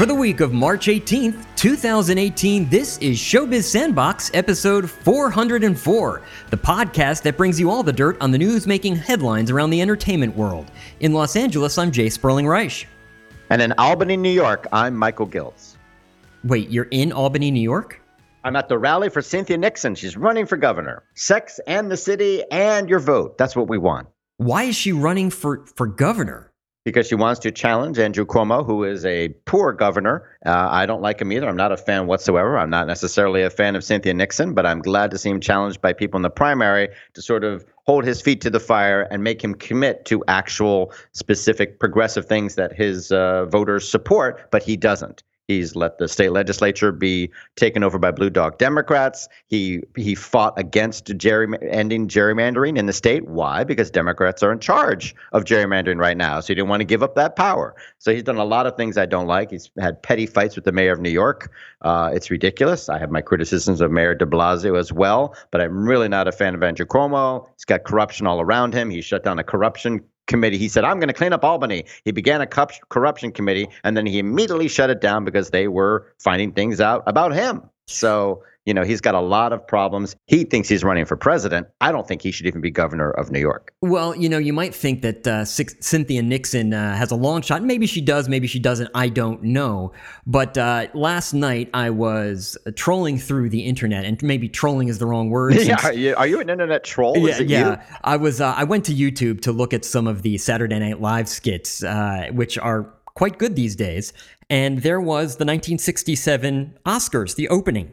For the week of March 18th, 2018, this is Showbiz Sandbox, episode 404, the podcast that brings you all the dirt on the news making headlines around the entertainment world. In Los Angeles, I'm Jay Sperling Reich. And in Albany, New York, I'm Michael Giltz. Wait, you're in Albany, New York? I'm at the rally for Cynthia Nixon. She's running for governor. Sex and the city and your vote. That's what we want. Why is she running for governor? Because she wants to challenge Andrew Cuomo, who is a poor governor. I don't like him either. I'm not a fan whatsoever. I'm not necessarily a fan of Cynthia Nixon, but I'm glad to see him challenged by people in the primary to sort of hold his feet to the fire and make him commit to actual specific progressive things that his voters support, but he doesn't. He's let the state legislature be taken over by blue dog Democrats. He fought against ending gerrymandering in the state. Why? Because Democrats are in charge of gerrymandering right now. So he didn't want to give up that power. So he's done a lot of things I don't like. He's had petty fights with the mayor of New York. It's ridiculous. I have my criticisms of Mayor de Blasio as well, but I'm really not a fan of Andrew Cuomo. He's got corruption all around him. He shut down a corruption committee. He said, I'm going to clean up Albany. He began a corruption committee, and then he immediately shut it down because they were finding things out about him. So, he's got a lot of problems. He thinks he's running for president. I don't think he should even be governor of New York. Well, you might think that Cynthia Nixon has a long shot. Maybe she does, maybe she doesn't. I don't know. But last night I was trolling through the internet, and maybe trolling is the wrong word. Yeah, are you an internet troll? Yeah. I was. I went to YouTube to look at some of the Saturday Night Live skits, which are quite good these days. And there was the 1967 Oscars, the opening.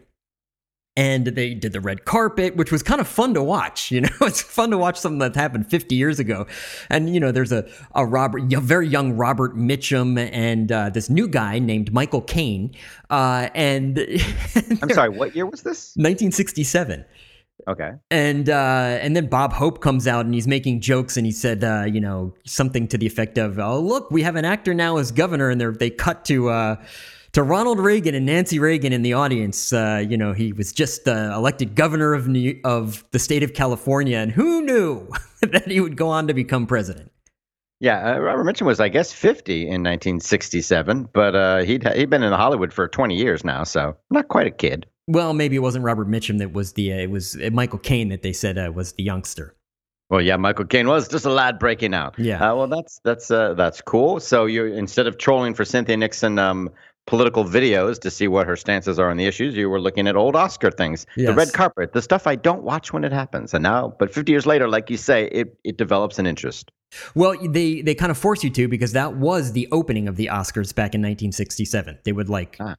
And they did the red carpet, which was kind of fun to watch. It's fun to watch something that happened 50 years ago. And, there's a very young Robert Mitchum and this new guy named Michael Caine. And I'm sorry, what year was this? 1967. Okay. And then Bob Hope comes out and he's making jokes, and he said, something to the effect of, "Oh, look, we have an actor now as governor," and they cut to Ronald Reagan and Nancy Reagan in the audience. He was just elected governor of the state of California, and who knew that he would go on to become president? Yeah, Robert Mitchum was, I guess, 50 in 1967, but he'd been in Hollywood for 20 years now, so not quite a kid. Well, maybe it wasn't Robert Mitchum that was it was Michael Caine that they said was the youngster. Well, yeah, Michael Caine was just a lad breaking out. Yeah. Well, that's cool. So instead of trolling for Cynthia Nixon political videos to see what her stances are on the issues, you were looking at old Oscar things, yes. The red carpet, the stuff I don't watch when it happens. And now, but 50 years later, like you say, it develops an interest. Well, they kind of force you to, because that was the opening of the Oscars back in 1967. They would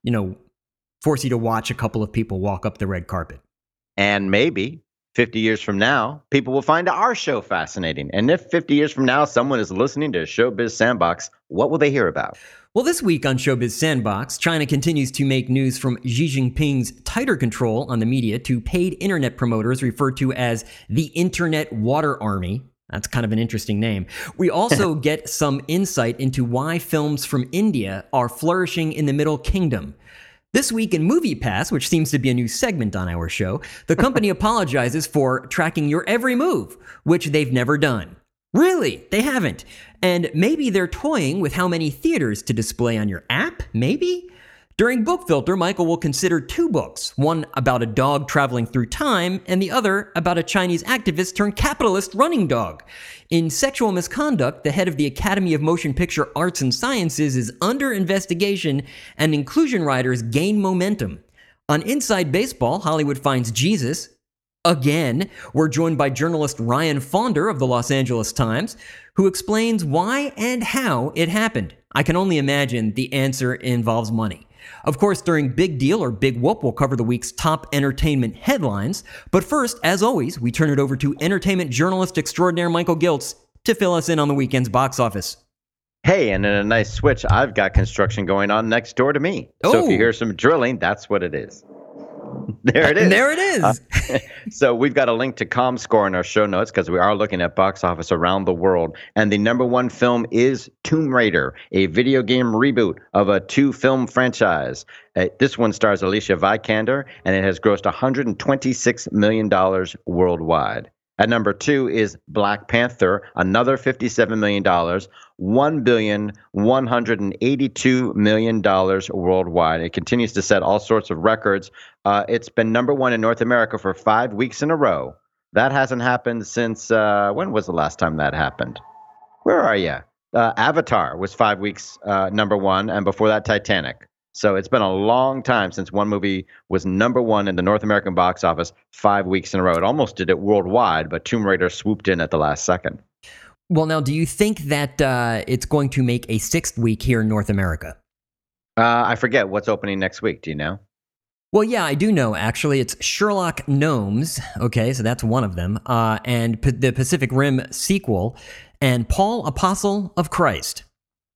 force you to watch a couple of people walk up the red carpet. And maybe 50 years from now, people will find our show fascinating. And if 50 years from now, someone is listening to Showbiz Sandbox, what will they hear about? Well, this week on Showbiz Sandbox, China continues to make news from Xi Jinping's tighter control on the media to paid internet promoters referred to as the Internet Water Army. That's kind of an interesting name. We also get some insight into why films from India are flourishing in the Middle Kingdom. This week in MoviePass, which seems to be a new segment on our show, the company apologizes for tracking your every move, which they've never done. Really, they haven't. And maybe they're toying with how many theaters to display on your app, maybe? During Book Filter, Michael will consider two books, one about a dog traveling through time, and the other about a Chinese activist turned capitalist running dog. In Sexual Misconduct, the head of the Academy of Motion Picture Arts and Sciences is under investigation, and inclusion riders gain momentum. On Inside Baseball, Hollywood Finds Jesus. Again, we're joined by journalist Ryan Faunder of the Los Angeles Times, who explains why and how it happened. I can only imagine the answer involves money. Of course, during Big Deal or Big Whoop, we'll cover the week's top entertainment headlines. But first, as always, we turn it over to entertainment journalist extraordinaire Michael Giltz to fill us in on the weekend's box office. Hey, and in a nice switch, I've got construction going on next door to me. So if you hear some drilling, that's what it is. There it is. There it is. So we've got a link to ComScore in our show notes because we are looking at box office around the world. And the number one film is Tomb Raider, a video game reboot of a two-film franchise. This one stars Alicia Vikander, and it has grossed $126 million worldwide. At number two is Black Panther, another $57 million, $1,182,000,000 worldwide. It continues to set all sorts of records. It's been number one in North America for 5 weeks in a row. That hasn't happened since, when was the last time that happened? Where are you? Avatar was 5 weeks number one, and before that, Titanic. So it's been a long time since one movie was number one in the North American box office 5 weeks in a row. It almost did it worldwide, but Tomb Raider swooped in at the last second. Well, now, do you think that it's going to make a sixth week here in North America? I forget what's opening next week. Do you know? Well, yeah, I do know, actually. It's Sherlock Gnomes. Okay, so that's one of them. And the Pacific Rim sequel, and Paul, Apostle of Christ.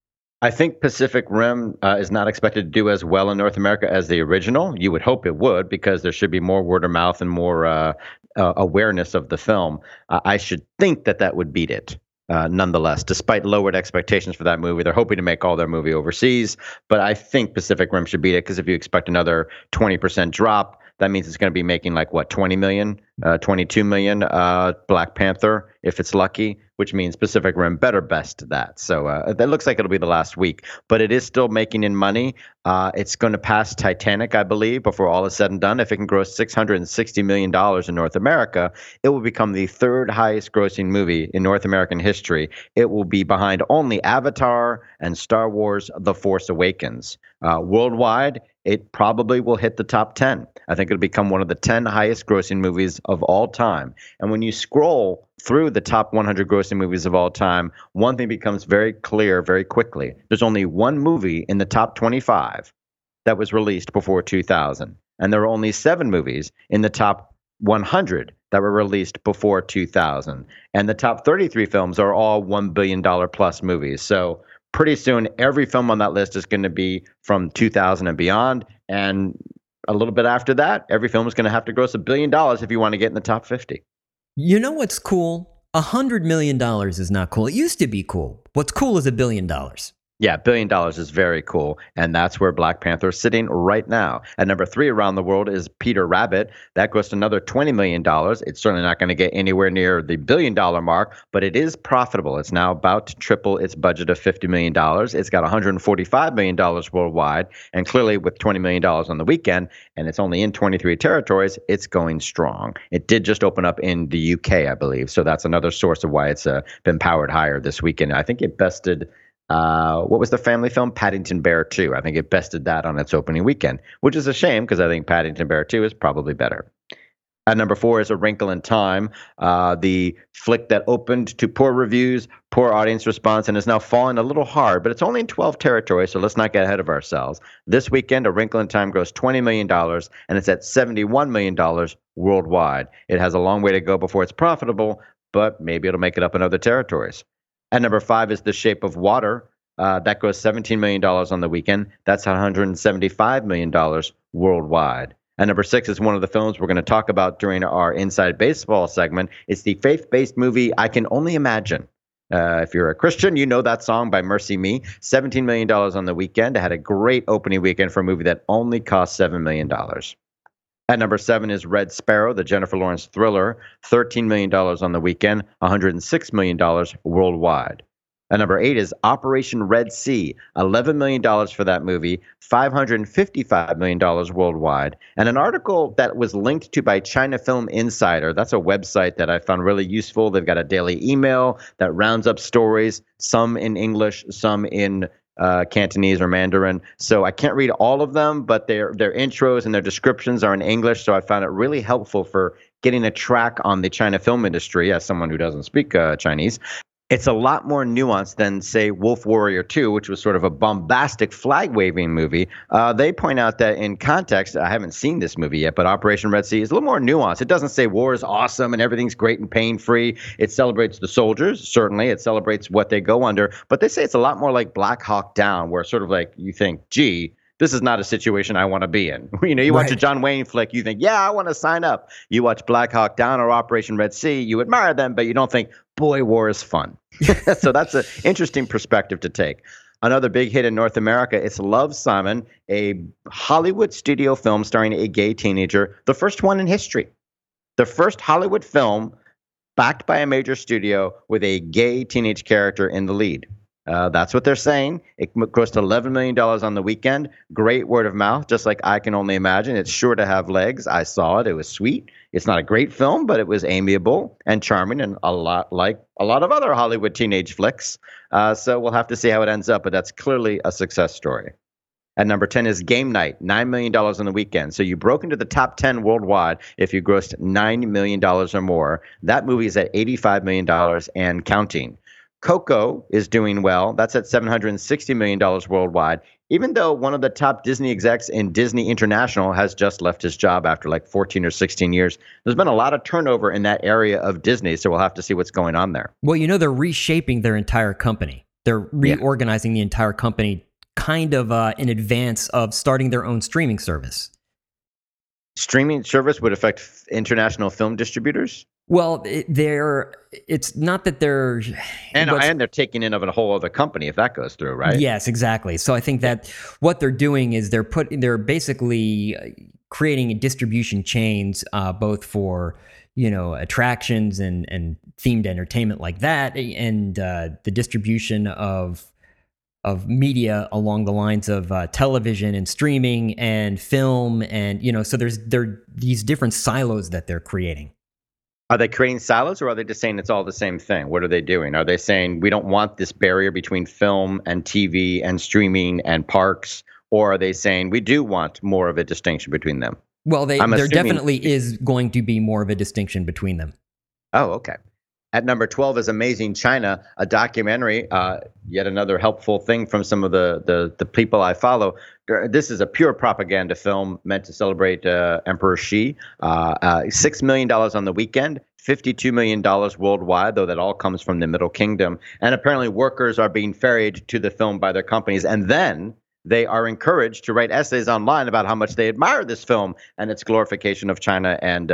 I think Pacific Rim is not expected to do as well in North America as the original. You would hope it would, because there should be more word of mouth and more awareness of the film. I should think that would beat it. Nonetheless, despite lowered expectations for that movie, they're hoping to make all their movie overseas. But I think Pacific Rim should beat it, because if you expect another 20% drop, that means it's going to be making like, what, 20 million, 22 million, Black Panther, if it's lucky, which means Pacific Rim better best that. So that looks like it'll be the last week, but it is still making in money. It's going to pass Titanic, I believe, before all is said and done. If it can gross $660 million in North America, it will become the third highest grossing movie in North American history. It will be behind only Avatar and Star Wars: The Force Awakens. Worldwide, it probably will hit the top 10. I think it'll become one of the 10 highest grossing movies of all time. And when you scroll through the top 100 grossing movies of all time, one thing becomes very clear very quickly. There's only one movie in the top 25 that was released before 2000. And there are only 7 movies in the top 100 that were released before 2000. And the top 33 films are all $1 billion plus movies. So pretty soon, every film on that list is going to be from 2000 and beyond. And a little bit after that, every film is going to have to gross $1 billion if you want to get in the top 50. You know what's cool? $100 million is not cool. It used to be cool. What's cool is $1 billion. Yeah, $1 billion is very cool, and that's where Black Panther is sitting right now. At number 3 around the world is Peter Rabbit. That grossed another $20 million. It's certainly not going to get anywhere near the $1 billion mark, but it is profitable. It's now about to triple its budget of $50 million. It's got $145 million worldwide, and clearly with $20 million on the weekend, and it's only in 23 territories, it's going strong. It did just open up in the UK, I believe, so that's another source of why it's been powered higher this weekend. I think it bested... what was the family film? Paddington Bear 2. I think it bested that on its opening weekend, which is a shame, because I think Paddington Bear 2 is probably better. At number 4 is A Wrinkle in Time, the flick that opened to poor reviews, poor audience response, and is now falling a little hard, but it's only in 12 territories, so let's not get ahead of ourselves. This weekend, A Wrinkle in Time grossed $20 million, and it's at $71 million worldwide. It has a long way to go before it's profitable, but maybe it'll make it up in other territories. At number 5 is The Shape of Water. That grossed $17 million on the weekend. That's $175 million worldwide. And number 6 is one of the films we're going to talk about during our Inside Baseball segment. It's the faith-based movie I Can Only Imagine. If you're a Christian, you know that song by Mercy Me. $17 million on the weekend. It had a great opening weekend for a movie that only cost $7 million. At number 7 is Red Sparrow, the Jennifer Lawrence thriller, $13 million on the weekend, $106 million worldwide. At number 8 is Operation Red Sea, $11 million for that movie, $555 million worldwide. And an article that was linked to by China Film Insider, that's a website that I found really useful. They've got a daily email that rounds up stories, some in English, some in Cantonese or Mandarin. So I can't read all of them, but their intros and their descriptions are in English. So I found it really helpful for getting a track on the China film industry as someone who doesn't speak Chinese. It's a lot more nuanced than, say, Wolf Warrior 2, which was sort of a bombastic flag-waving movie. They point out that in context, I haven't seen this movie yet, but Operation Red Sea is a little more nuanced. It doesn't say war is awesome and everything's great and pain-free. It celebrates the soldiers, certainly. It celebrates what they go under. But they say it's a lot more like Black Hawk Down, where sort of like you think, gee, this is not a situation I want to be in. You watch a John Wayne flick, you think, yeah, I want to sign up. You watch Black Hawk Down or Operation Red Sea, you admire them, but you don't think, boy, war is fun. So that's an interesting perspective to take. Another big hit in North America, it's Love, Simon, a Hollywood studio film starring a gay teenager, the first one in history. The first Hollywood film backed by a major studio with a gay teenage character in the lead. That's what they're saying. It grossed $11 million on the weekend. Great word of mouth, just like I Can Only Imagine. It's sure to have legs. I saw it. It was sweet. It's not a great film, but it was amiable and charming and a lot like a lot of other Hollywood teenage flicks. So we'll have to see how it ends up, but that's clearly a success story. At number 10 is Game Night, $9 million on the weekend. So you broke into the top 10 worldwide if you grossed $9 million or more. That movie is at $85 million and counting. Coco is doing well. That's at $760 million worldwide, even though one of the top Disney execs in Disney International has just left his job after like 14 or 16 years. There's been a lot of turnover in that area of Disney, so we'll have to see what's going on there. Well, they're reshaping their entire company. They're reorganizing the entire company kind of in advance of starting their own streaming service. Streaming service would affect international film distributors? Well, it's not that they're... And they're taking in of a whole other company if that goes through, right? Yes, exactly. So I think that what they're doing is they're basically creating distribution chains, both for attractions and themed entertainment like that, and the distribution of media along the lines of television and streaming and film, and so there are these different silos that they're creating. Are they creating silos, or are they just saying it's all the same thing? What are they doing? Are they saying we don't want this barrier between film and TV and streaming and parks, or are they saying we do want more of a distinction between them? Well, there definitely is going to be more of a distinction between them. Oh, okay. At number 12 is Amazing China, a documentary, yet another helpful thing from some of the people I follow. This is a pure propaganda film meant to celebrate Emperor Xi. $6 million on the weekend, $52 million worldwide, though that all comes from the Middle Kingdom. And apparently workers are being ferried to the film by their companies, and then they are encouraged to write essays online about how much they admire this film and its glorification of China and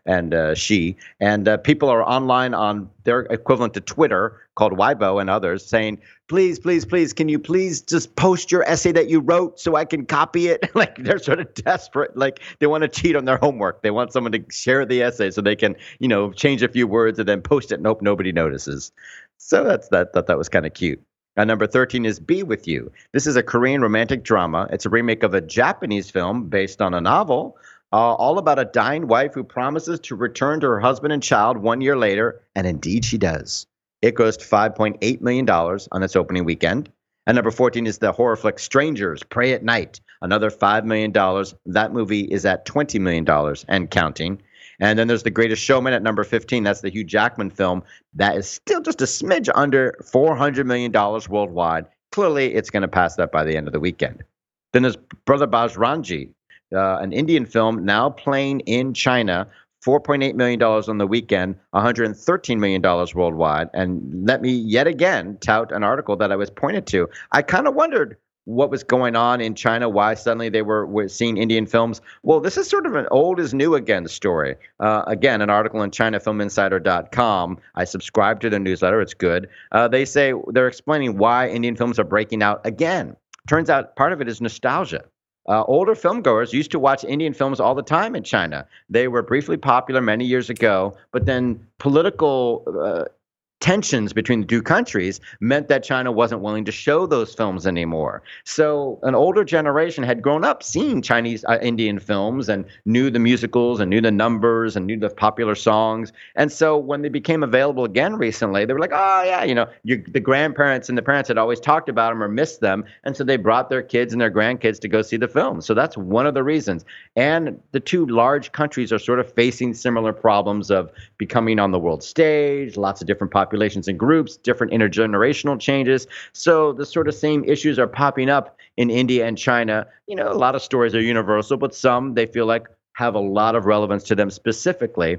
Xi. And people are online on their equivalent to Twitter, called Weibo and others, saying, please, please, please, can you please just post your essay that you wrote so I can copy it? Like, they're sort of desperate. Like, they want to cheat on their homework. They want someone to share the essay so they can, change a few words and then post it and hope nobody notices. So that was kind of cute. Number 13 is Be With You. This is a Korean romantic drama. It's a remake of a Japanese film based on a novel, all about a dying wife who promises to return to her husband and child 1 year later, and indeed she does. It grossed $5.8 million on its opening weekend. And number 14 is the horror flick Strangers, Pray at Night, another $5 million. That movie is at $20 million and counting. And then there's The Greatest Showman at number 15. That's the Hugh Jackman film. That is still just a smidge under $400 million worldwide. Clearly, it's going to pass that by the end of the weekend. Then there's Brother Bajrangi, an Indian film now playing in China. $4.8 million on the weekend, $113 million worldwide. And let me yet again tout an article that I was pointed to. I kind of wondered what was going on in China, why suddenly they were seeing Indian films. Well, this is sort of an old is new again story. Again, an article in ChinaFilmInsider.com. I subscribe to the newsletter. It's good. They say they're explaining why Indian films are breaking out again. Turns out part of it is nostalgia. Older filmgoers used to watch Indian films all the time in China. They were briefly popular many years ago, but then political tensions between the two countries meant that China wasn't willing to show those films anymore. So an older generation had grown up seeing Chinese Indian films and knew the musicals and knew the numbers and knew the popular songs. And so when they became available again recently, they were like, oh yeah, the grandparents and the parents had always talked about them or missed them. And so they brought their kids and their grandkids to go see the film. So that's one of the reasons. And the two large countries are sort of facing similar problems of becoming on the world stage, lots of different populations and groups, different intergenerational changes. So the sort of same issues are popping up in India and China. A lot of stories are universal, but some they feel like have a lot of relevance to them specifically.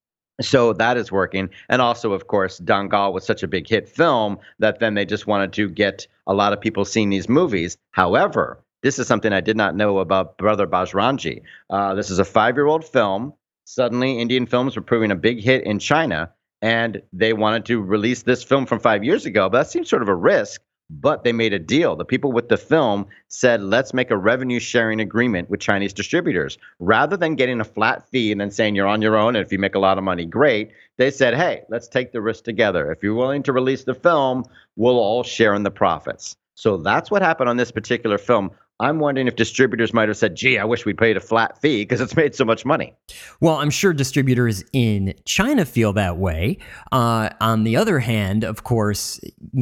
So that is working. And also, of course, Dangal was such a big hit film that then they just wanted to get a lot of people seeing these movies. However, this is something I did not know about Brother Bajrangi. This is a 5-year-old film. Suddenly, Indian films were proving a big hit in China. And they wanted to release this film from 5 years ago, but that seems sort of a risk. but they made a deal. The people with the film said, let's make a revenue sharing agreement with Chinese distributors. Rather than getting a flat fee and then saying you're on your own, and if you make a lot of money, great. They said, hey, let's take the risk together. If you're willing to release the film, we'll all share in the profits. So that's what happened on this particular film. I'm wondering if distributors might have said, gee, I wish we paid a flat fee because it's made so much money. Well, I'm sure distributors in China feel that way. On the other hand, of course,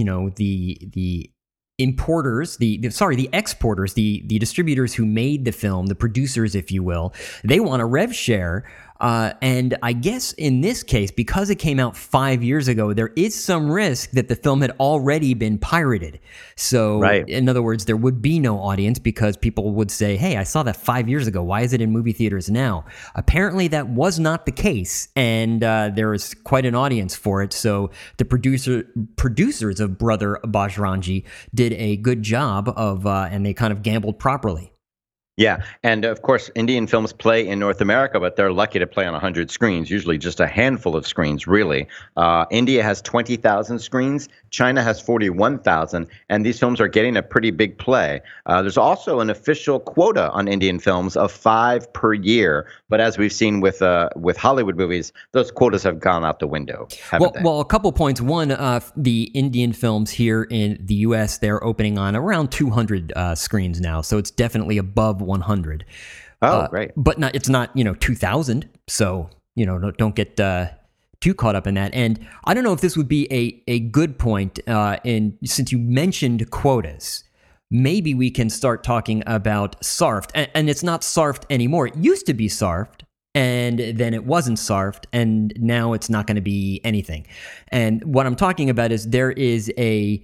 the importers, the exporters, the distributors who made the film, the producers, if you will, they want a rev share. And I guess in this case, because it came out 5 years ago, there is some risk that the film had already been pirated. So, in other words, there would be no audience because people would say, hey, I saw that 5 years ago. Why is it in movie theaters now? Apparently, that was not the case. And there is quite an audience for it. So the producers of Brother Bajrangi did a good job of, and they kind of gambled properly. Yeah, and of course, Indian films play in North America, but they're lucky to play on 100 screens, usually just a handful of screens, really. India has 20,000 screens, China has 41,000, and these films are getting a pretty big play. There's also an official quota on Indian films of 5 per year, but as we've seen with Hollywood movies, those quotas have gone out the window, haven't they? Well, a couple points. One, the Indian films here in the U.S., they're opening on around 200 screens now, so it's definitely above 100. Oh, great. But it's not 2,000. So, don't get too caught up in that. And I don't know if this would be a good point. Since you mentioned quotas, maybe we can start talking about SARFT. And it's not SARFT anymore. It used to be SARFT. And then it wasn't SARFT, and now it's not going to be anything. And what I'm talking about is there is a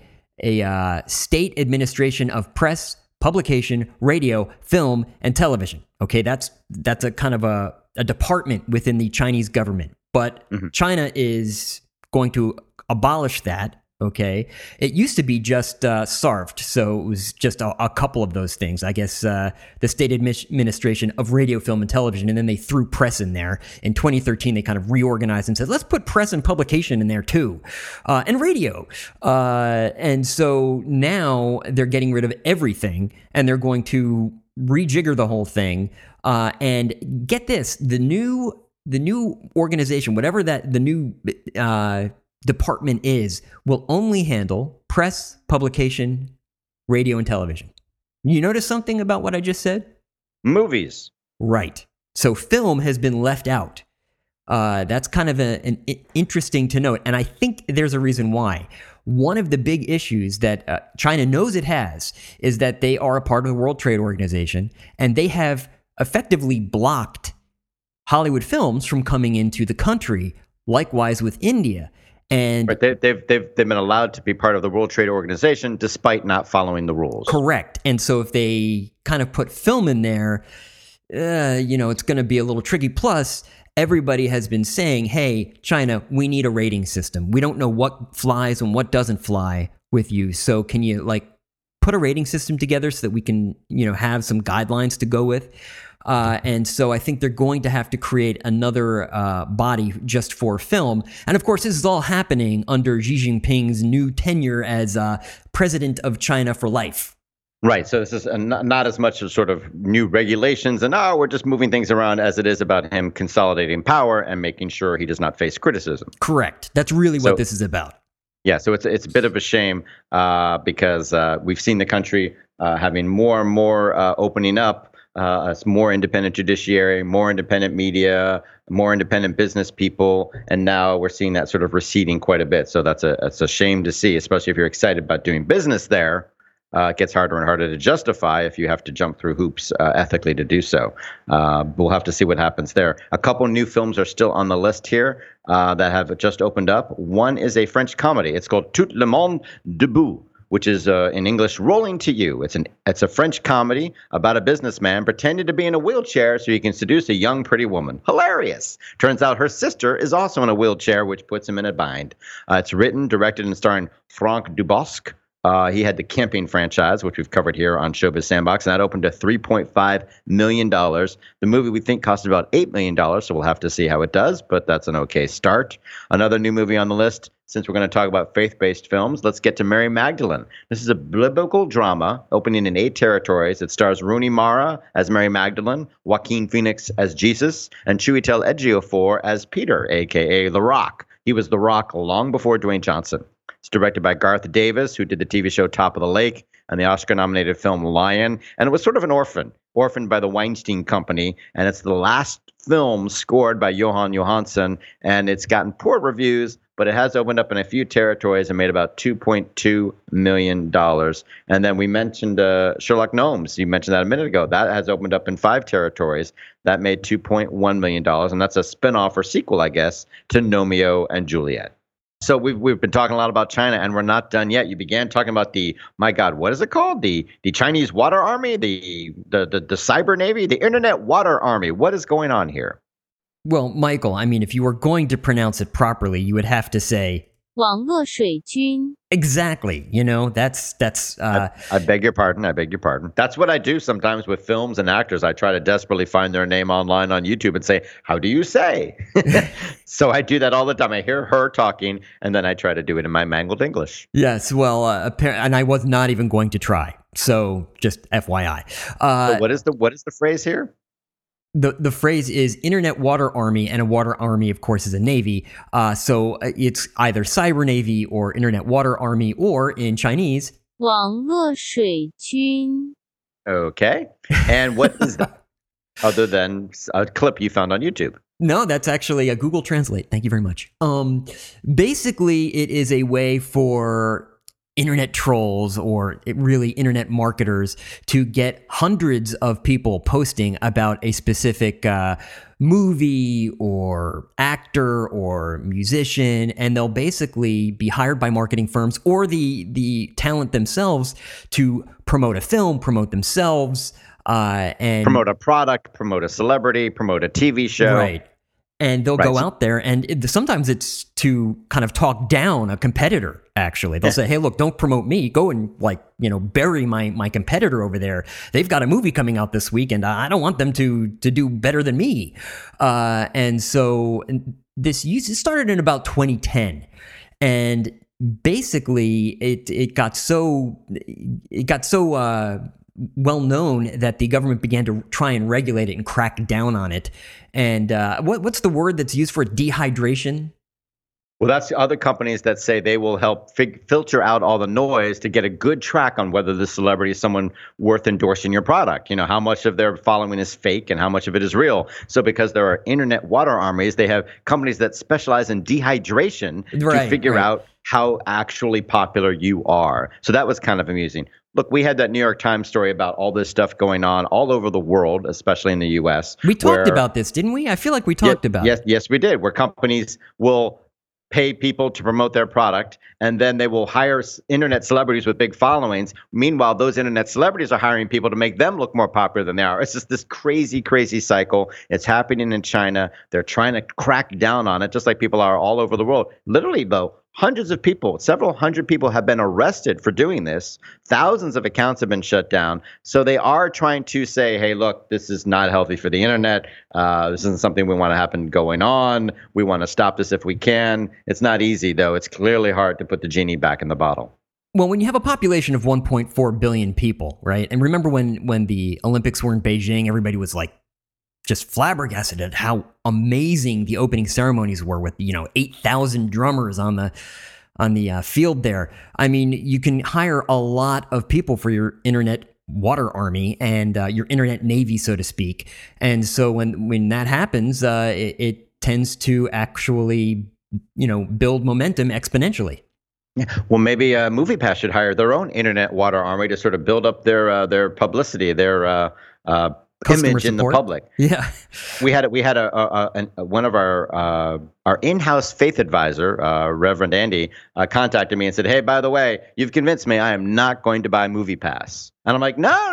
state administration of press, publication, radio, film, and television. Okay, that's a kind of a department within the Chinese government. But China is going to abolish that. Okay, it used to be just SARFT, so it was just a couple of those things. I guess the State Administration of Radio, Film, and Television, and then they threw press in there. In 2013, they kind of reorganized and said, let's put press and publication in there too, and radio. And so now they're getting rid of everything, and they're going to rejigger the whole thing. And get this, the new organization, whatever that the new department will only handle press, publication, radio, and television. You notice something about what I just said? Movies. Right. So film has been left out. That's kind of an interesting to note. And I think there's a reason why. One of the big issues that China knows it has is that they are a part of the World Trade Organization, and they have effectively blocked Hollywood films from coming into the country. Likewise with India. And but they've been allowed to be part of the World Trade Organization despite not following the rules. Correct. And so if they kind of put film in there, it's going to be a little tricky. Plus, everybody has been saying, hey, China, we need a rating system. We don't know what flies and what doesn't fly with you. So can you put a rating system together so that we can, have some guidelines to go with? And so I think they're going to have to create another body just for film. And of course, this is all happening under Xi Jinping's new tenure as president of China for life. Right. So this is not as much of sort of new regulations and, we're just moving things around as it is about him consolidating power and making sure he does not face criticism. Correct. That's really what this is about. Yeah. So it's a bit of a shame because we've seen the country having more and more opening up. A more independent judiciary, more independent media, more independent business people, and now we're seeing that sort of receding quite a bit. So that's a shame to see, especially if you're excited about doing business there. It gets harder and harder to justify if you have to jump through hoops ethically to do so. We'll have to see what happens there. A couple new films are still on the list here that have just opened up. One is a French comedy. It's called Tout le monde debout, which is in English, Rolling to You. It's a French comedy about a businessman pretending to be in a wheelchair so he can seduce a young, pretty woman. Hilarious. Turns out her sister is also in a wheelchair, which puts him in a bind. It's written, directed, and starring Franck Dubosc. He had the Camping franchise, which we've covered here on Showbiz Sandbox, and that opened to $3.5 million. The movie we think cost about $8 million, so we'll have to see how it does, but that's an okay start. Another new movie on the list, since we're going to talk about faith-based films, let's get to Mary Magdalene. This is a biblical drama opening in 8 territories. It stars Rooney Mara as Mary Magdalene, Joaquin Phoenix as Jesus, and Chiwetel Ejiofor as Peter, a.k.a. The Rock. He was The Rock long before Dwayne Johnson. It's directed by Garth Davis, who did the TV show Top of the Lake and the Oscar-nominated film Lion. And it was sort of an orphaned by the Weinstein Company. And it's the last film scored by Johan Johansson. And it's gotten poor reviews, but it has opened up in a few territories and made about $2.2 million. And then we mentioned Sherlock Gnomes. You mentioned that a minute ago. That has opened up in 5 territories. That made $2.1 million. And that's a spinoff or sequel, I guess, to Romeo and Juliet. So we've been talking a lot about China, and we're not done yet. You began talking about my God, what is it called? The Chinese Water Army, the Cyber Navy, the Internet Water Army. What is going on here? Well, Michael, I mean, if you were going to pronounce it properly, you would have to say 网络水军. Exactly. You know, that's I beg your pardon. That's what I do sometimes with films and actors. I try to desperately find their name online on YouTube and say, how do you say? So I do that all the time. I hear her talking, and then I try to do it in my mangled English. Yes, well, and I was not even going to try. So just FYI. So what is the phrase here? The phrase is Internet Water Army, and a water army, of course, is a navy. So it's either Cyber Navy or Internet Water Army, or in Chinese, 网络水军. Okay. And what is that? Other than a clip you found on YouTube? No, that's actually a Google Translate. Thank you very much. Basically, it is a way for internet trolls or really internet marketers to get hundreds of people posting about a specific movie or actor or musician, and they'll basically be hired by marketing firms or the talent themselves to promote a film, promote themselves, and promote a product, promote a celebrity, promote a TV show. Right. And they'll go out there, and sometimes it's to kind of talk down a competitor, actually. They'll say, hey, look, don't promote me. Go and, bury my competitor over there. They've got a movie coming out this week, and I don't want them to do better than me. And so this started in about 2010. And basically, it got so well known that the government began to try and regulate it and crack down on it. And what's the word that's used for it? Dehydration? Well, that's the other companies that say they will help filter out all the noise to get a good track on whether the celebrity is someone worth endorsing your product. You know, how much of their following is fake and how much of it is real. So because there are internet water armies, they have companies that specialize in dehydration to figure out how actually popular you are. So that was kind of amusing. Look, we had that New York Times story about all this stuff going on all over the world, especially in the U.S. We talked about this, didn't we? I feel like we talked about it. Yes, we did, where companies will pay people to promote their product, and then they will hire internet celebrities with big followings. Meanwhile, those internet celebrities are hiring people to make them look more popular than they are. It's just this crazy, crazy cycle. It's happening in China. They're trying to crack down on it, just like people are all over the world. Literally, though, hundreds of people, several hundred people have been arrested for doing this. Thousands of accounts have been shut down. So they are trying to say, hey, look, this is not healthy for the internet. This isn't something we want to happen going on. We want to stop this if we can. It's not easy, though. It's clearly hard to put the genie back in the bottle. Well, when you have a population of 1.4 billion people, right? And remember when the Olympics were in Beijing, everybody was like, just flabbergasted at how amazing the opening ceremonies were with 8,000 drummers on the field there. I mean, you can hire a lot of people for your internet water army and your internet navy, so to speak. And so when that happens, it tends to actually build momentum exponentially. Well, maybe MoviePass should hire their own internet water army to sort of build up their publicity, their image in the public. Yeah, we had one of our in-house faith advisor, Reverend Andy, contacted me and said, "Hey, by the way, you've convinced me I am not going to buy MoviePass." And I'm like, "No,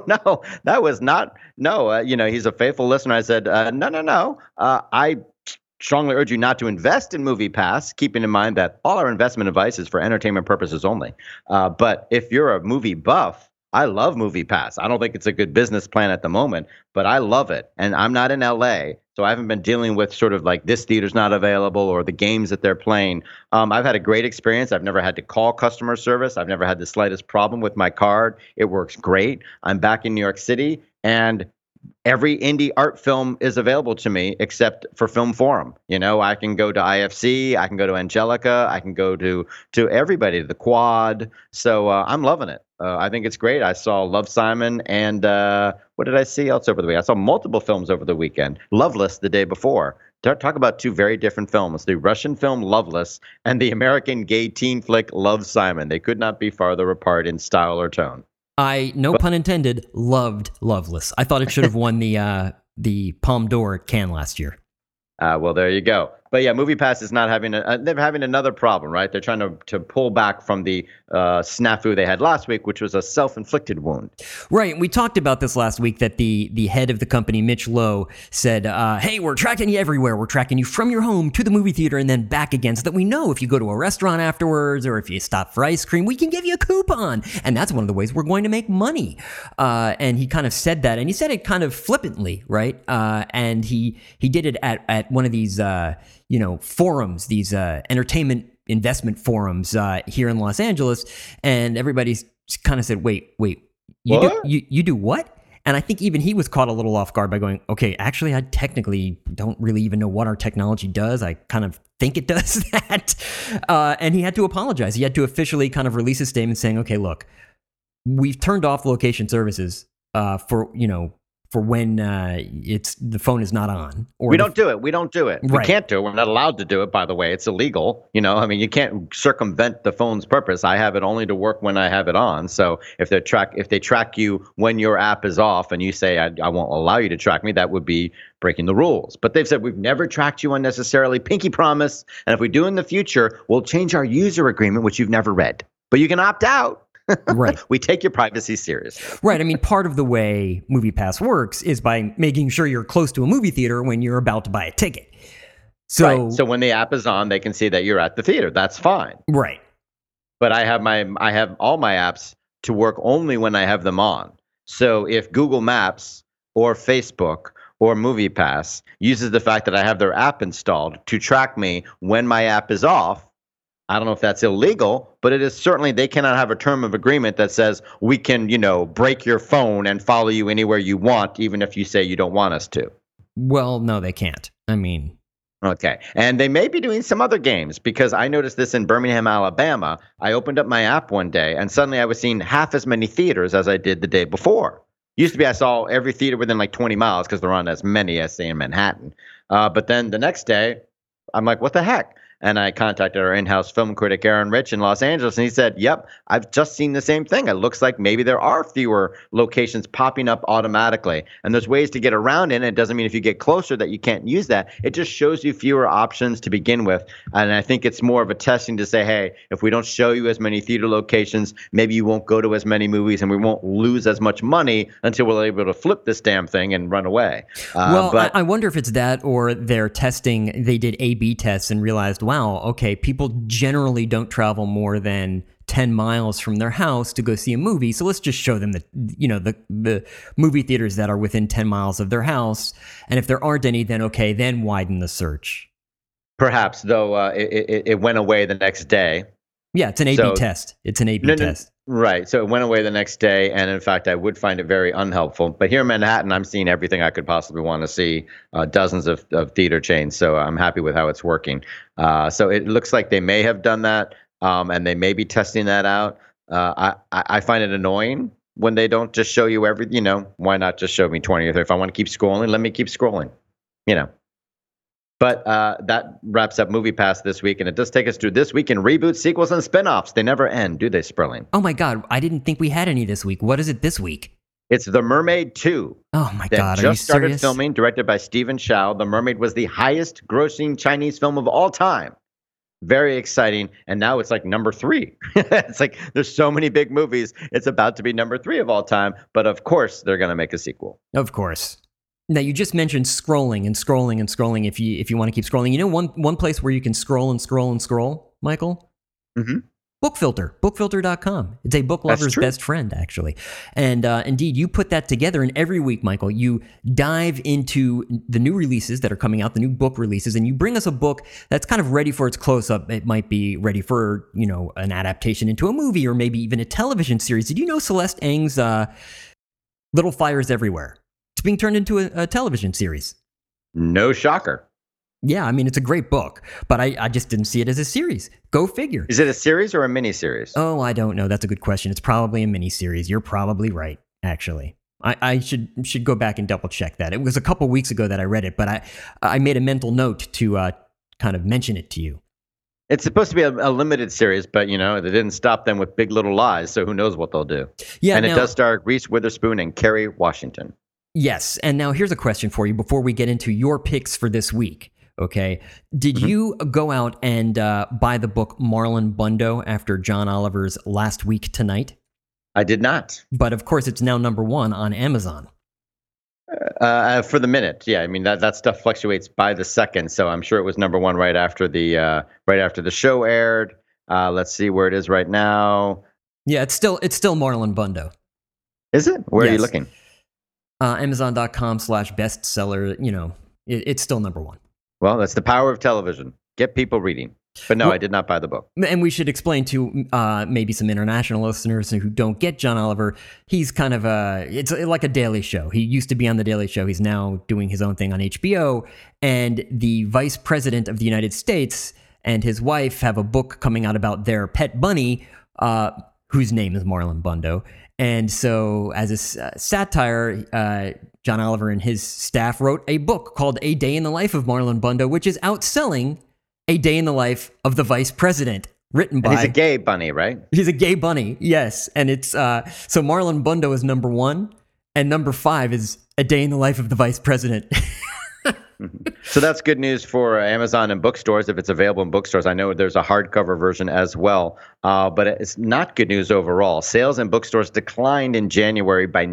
that was not no." He's a faithful listener. I said, "No. strongly urge you not to invest in MoviePass, keeping in mind that all our investment advice is for entertainment purposes only. But if you're a movie buff, I love MoviePass. I don't think it's a good business plan at the moment, but I love it. And I'm not in LA, so I haven't been dealing with sort of like this theater's not available or the games that they're playing. I've had a great experience. I've never had to call customer service. I've never had the slightest problem with my card. It works great. I'm back in New York City, and every indie art film is available to me except for Film Forum. You know, I can go to IFC, I can go to Angelica, I can go to everybody, the Quad. So I'm loving it. I think it's great. I saw Love, Simon, and what did I see else over the weekend? I saw multiple films over the weekend. Loveless the day before. Talk about two very different films. The Russian film Loveless and the American gay teen flick Love, Simon. They could not be farther apart in style or tone. No pun intended, loved Loveless. I thought it should have won the Palme d'Or at Cannes last year. Well, there you go. But yeah, MoviePass is not having they're having another problem, right? They're trying to pull back from the snafu they had last week, which was a self-inflicted wound. Right. We talked about this last week that the head of the company, Mitch Lowe, said, hey, we're tracking you everywhere. We're tracking you from your home to the movie theater and then back again so that we know if you go to a restaurant afterwards or if you stop for ice cream, we can give you a coupon. And that's one of the ways we're going to make money. And he kind of said that, and he said it kind of flippantly, right? And he did it at one of these forums, these entertainment investment forums here in Los Angeles, and everybody kind of said, wait, you do what? And I think even he was caught a little off guard by going, okay, actually, I technically don't really even know what our technology does. I kind of think it does that. And he had to apologize. He had to officially kind of release a statement saying, okay, look, we've turned off location services for when the phone is not on. Or we don't do it. We don't do it. Right. We can't do it. We're not allowed to do it, by the way. It's illegal. You can't circumvent the phone's purpose. I have it only to work when I have it on. So if they track you when your app is off and you say, I won't allow you to track me, that would be breaking the rules. But they've said, we've never tracked you unnecessarily. Pinky promise. And if we do in the future, we'll change our user agreement, which you've never read. But you can opt out. Right. We take your privacy seriously. Right. I mean, part of the way MoviePass works is by making sure you're close to a movie theater when you're about to buy a ticket. So when the app is on, they can see that you're at the theater. That's fine. Right. But I have all my apps to work only when I have them on. So if Google Maps or Facebook or MoviePass uses the fact that I have their app installed to track me when my app is off, I don't know if that's illegal, but it is certainly, they cannot have a term of agreement that says we can, break your phone and follow you anywhere you want, even if you say you don't want us to. Well, no, they can't. I mean. Okay. And they may be doing some other games, because I noticed this in Birmingham, Alabama. I opened up my app one day and suddenly I was seeing half as many theaters as I did the day before. Used to be I saw every theater within like 20 miles because there aren't as many as, say, in Manhattan. But then the next day, I'm like, what the heck? And I contacted our in-house film critic, Aaron Rich, in Los Angeles, and he said, yep, I've just seen the same thing. It looks like maybe there are fewer locations popping up automatically. And there's ways to get around it. And it doesn't mean if you get closer that you can't use that. It just shows you fewer options to begin with. And I think it's more of a testing to say, hey, if we don't show you as many theater locations, maybe you won't go to as many movies and we won't lose as much money until we're able to flip this damn thing and run away. But I wonder if it's that, or they're testing, they did A/B tests and realized, wow, okay, people generally don't travel more than 10 miles from their house to go see a movie. So let's just show them the movie theaters that are within 10 miles of their house. And if there aren't any, then widen the search. Perhaps, though, it went away the next day. Yeah, it's an A/B test. It's an A/B test. Right. So it went away the next day. And in fact, I would find it very unhelpful. But here in Manhattan, I'm seeing everything I could possibly want to see, dozens of theater chains. So I'm happy with how it's working. So it looks like they may have done that, and they may be testing that out. I find it annoying when they don't just show you why not just show me 20 or 30? If I want to keep scrolling, let me keep scrolling, But that wraps up MoviePass this week, and it does take us through this week in reboots, sequels, and spinoffs. They never end, do they, Sperling? Oh my God, I didn't think we had any this week. What is it this week? It's The Mermaid 2. Oh my God, are you just started serious? filming, directed by Stephen Chow. The Mermaid was the highest grossing Chinese film of all time. Very exciting. And now it's like number 3. It's like there's so many big movies. It's about to be number 3 of all time. But of course, they're going to make a sequel. Of course. Now you just mentioned scrolling and scrolling and scrolling. If you want to keep scrolling, you know one place where you can scroll and scroll and scroll, Michael. Mm-hmm. Bookfilter, bookfilter.com. It's a book lover's best friend, actually. And indeed, you put that together, and every week, Michael, you dive into the new releases that are coming out, the new book releases, and you bring us a book that's kind of ready for its close-up. It might be ready for, an adaptation into a movie or maybe even a television series. Did you know Celeste Ng's Little Fires Everywhere? It's being turned into a television series. No shocker. Yeah, I mean, it's a great book, but I just didn't see it as a series. Go figure. Is it a series or a miniseries? Oh, I don't know. That's a good question. It's probably a miniseries. You're probably right, actually. I should go back and double check that. It was a couple weeks ago that I read it, but I made a mental note to kind of mention it to you. It's supposed to be a limited series, but, they didn't stop them with Big Little Lies, so who knows what they'll do. Yeah, and it does star Reese Witherspoon and Kerry Washington. Yes, and now here's a question for you before we get into your picks for this week. Okay. Did you go out and buy the book Marlon Bundo after John Oliver's Last Week Tonight? I did not. But of course, it's now number one on Amazon. For the minute, yeah. I mean that stuff fluctuates by the second, so I'm sure it was number one right after the show aired. Let's see where it is right now. Yeah, it's still Marlon Bundo. Is it? Where are you looking? Amazon.com/bestseller. It's still number one. Well, that's the power of television. Get people reading. But no, I did not buy the book. And we should explain to maybe some international listeners who don't get John Oliver. He's kind of it's like a Daily Show. He used to be on the Daily Show. He's now doing his own thing on HBO. And the vice president of the United States and his wife have a book coming out about their pet bunny, whose name is Marlon Bundo. And so as a satire, John Oliver and his staff wrote a book called A Day in the Life of Marlon Bundo, which is outselling A Day in the Life of the Vice President, written by... And he's a gay bunny, right? He's a gay bunny, yes. And it's... so Marlon Bundo is number one, and number 5 is A Day in the Life of the Vice President. So that's good news for Amazon and bookstores if it's available in bookstores. I know there's a hardcover version as well, but it's not good news overall. Sales in bookstores declined in January by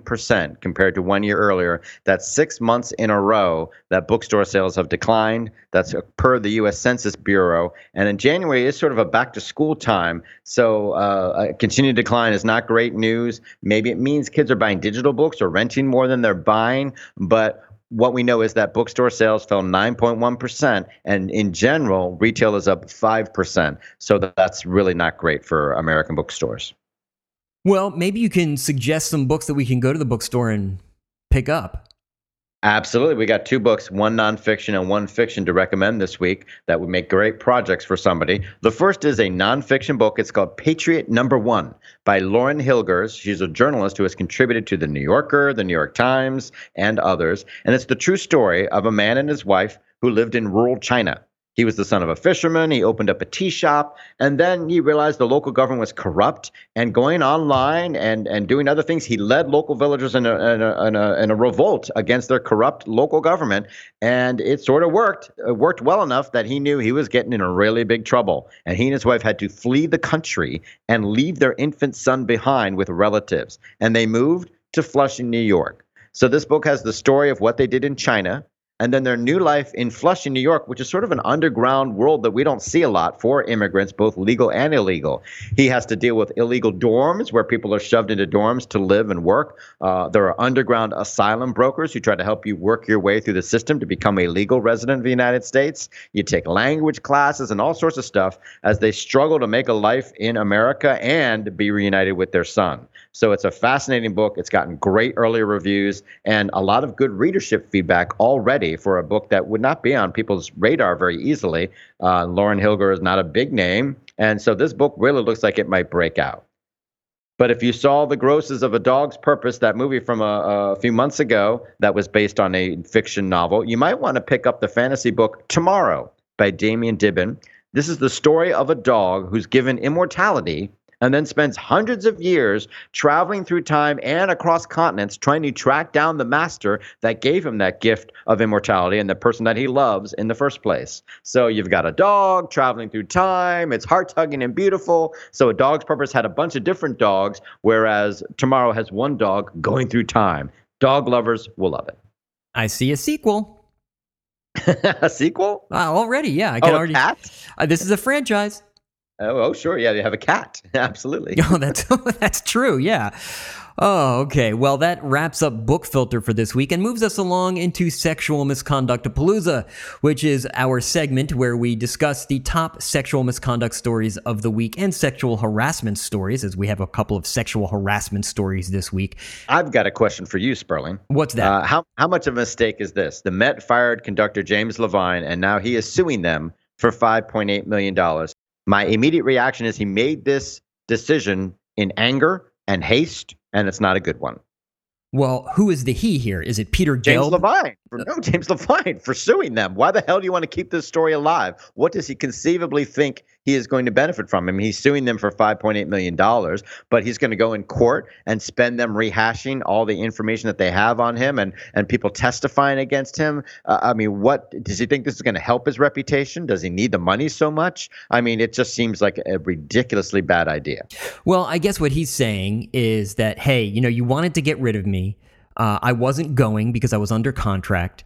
9% compared to 1 year earlier. That's 6 months in a row that bookstore sales have declined. That's per the U.S. Census Bureau. And in January is sort of a back-to-school time, so a continued decline is not great news. Maybe it means kids are buying digital books or renting more than they're buying, but what we know is that bookstore sales fell 9.1%, and in general, retail is up 5%. So that's really not great for American bookstores. Well, maybe you can suggest some books that we can go to the bookstore and pick up. Absolutely. We got 2 books, one nonfiction and one fiction to recommend this week that would make great projects for somebody. The first is a nonfiction book. It's called Patriot Number One by Lauren Hilgers. She's a journalist who has contributed to The New Yorker, The New York Times, and others. And it's the true story of a man and his wife who lived in rural China. He was the son of a fisherman. He opened up a tea shop, and then he realized the local government was corrupt. And going online and doing other things, he led local villagers in a revolt against their corrupt local government. And it sort of worked. It worked well enough that he knew he was getting in a really big trouble. And he and his wife had to flee the country and leave their infant son behind with relatives. And they moved to Flushing, New York. So this book has the story of what they did in China, and then their new life in Flushing, New York, which is sort of an underground world that we don't see a lot for immigrants, both legal and illegal. He has to deal with illegal dorms where people are shoved into dorms to live and work. There are underground asylum brokers who try to help you work your way through the system to become a legal resident of the United States. You take language classes and all sorts of stuff as they struggle to make a life in America and be reunited with their son. So it's a fascinating book. It's gotten great early reviews and a lot of good readership feedback already for a book that would not be on people's radar very easily. Lauren Hilger is not a big name, and so this book really looks like it might break out. But if you saw The Grosses of a Dog's Purpose, that movie from a few months ago that was based on a fiction novel, you might want to pick up the fantasy book Tomorrow by Damien Dibben. This is the story of a dog who's given immortality and then spends hundreds of years traveling through time and across continents trying to track down the master that gave him that gift of immortality and the person that he loves in the first place. So you've got a dog traveling through time. It's heart-tugging and beautiful. So A Dog's Purpose had a bunch of different dogs, whereas Tomorrow has one dog going through time. Dog lovers will love it. I see a sequel. A sequel? Already, yeah. I can already. Cat? This is a franchise. Oh, sure. Yeah, they have a cat. Absolutely. Oh, that's true. Yeah. Oh, okay. Well, that wraps up Book Filter for this week and moves us along into Sexual Misconduct-a-Palooza, which is our segment where we discuss the top sexual misconduct stories of the week and sexual harassment stories, as we have a couple of sexual harassment stories this week. I've got a question for you, Sperling. What's that? How much of a mistake is this? The Met fired conductor James Levine, and now he is suing them for $5.8 million. My immediate reaction is he made this decision in anger and haste, and it's not a good one. Well, who is the he here? Is it Peter Gelb? James Levine for suing them. Why the hell do you want to keep this story alive? What does he conceivably think he is going to benefit from? I mean, he's suing them for $5.8 million, but he's going to go in court and spend them rehashing all the information that they have on him and people testifying against him. I mean, what does he think this is going to help his reputation? Does he need the money so much? I mean, it just seems like a ridiculously bad idea. Well, I guess what he's saying is that, hey, you wanted to get rid of me. I wasn't going because I was under contract.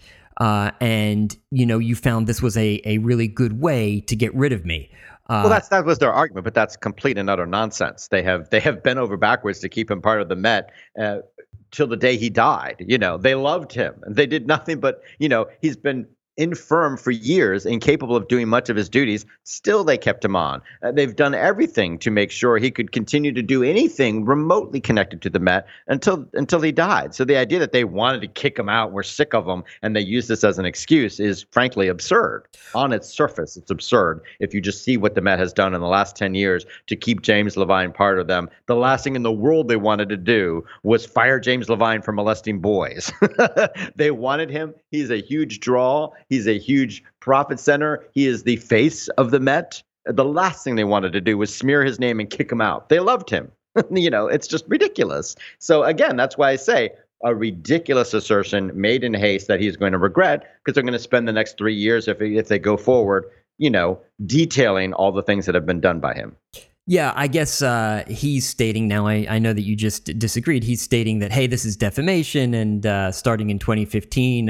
And, you found this was a really good way to get rid of me. Well, that was their argument, but that's complete and utter nonsense. They have bent over backwards to keep him part of the Met till the day he died. They loved him. They did nothing but, he's been infirm for years, incapable of doing much of his duties. Still, they kept him on. They've done everything to make sure he could continue to do anything remotely connected to the Met until he died. So the idea that they wanted to kick him out, we're sick of him, and they use this as an excuse is frankly absurd. On its surface, it's absurd. If you just see what the Met has done in the last 10 years to keep James Levine part of them, the last thing in the world they wanted to do was fire James Levine for molesting boys. They wanted him. He's a huge draw. He's a huge profit center. He is the face of the Met. The last thing they wanted to do was smear his name and kick him out. They loved him. It's just ridiculous. So again, that's why I say a ridiculous assertion made in haste that he's going to regret, because they're going to spend the next 3 years, if they go forward, detailing all the things that have been done by him. Yeah, I guess he's stating now, I know that you just disagreed. He's stating that, hey, this is defamation, and starting in 2015,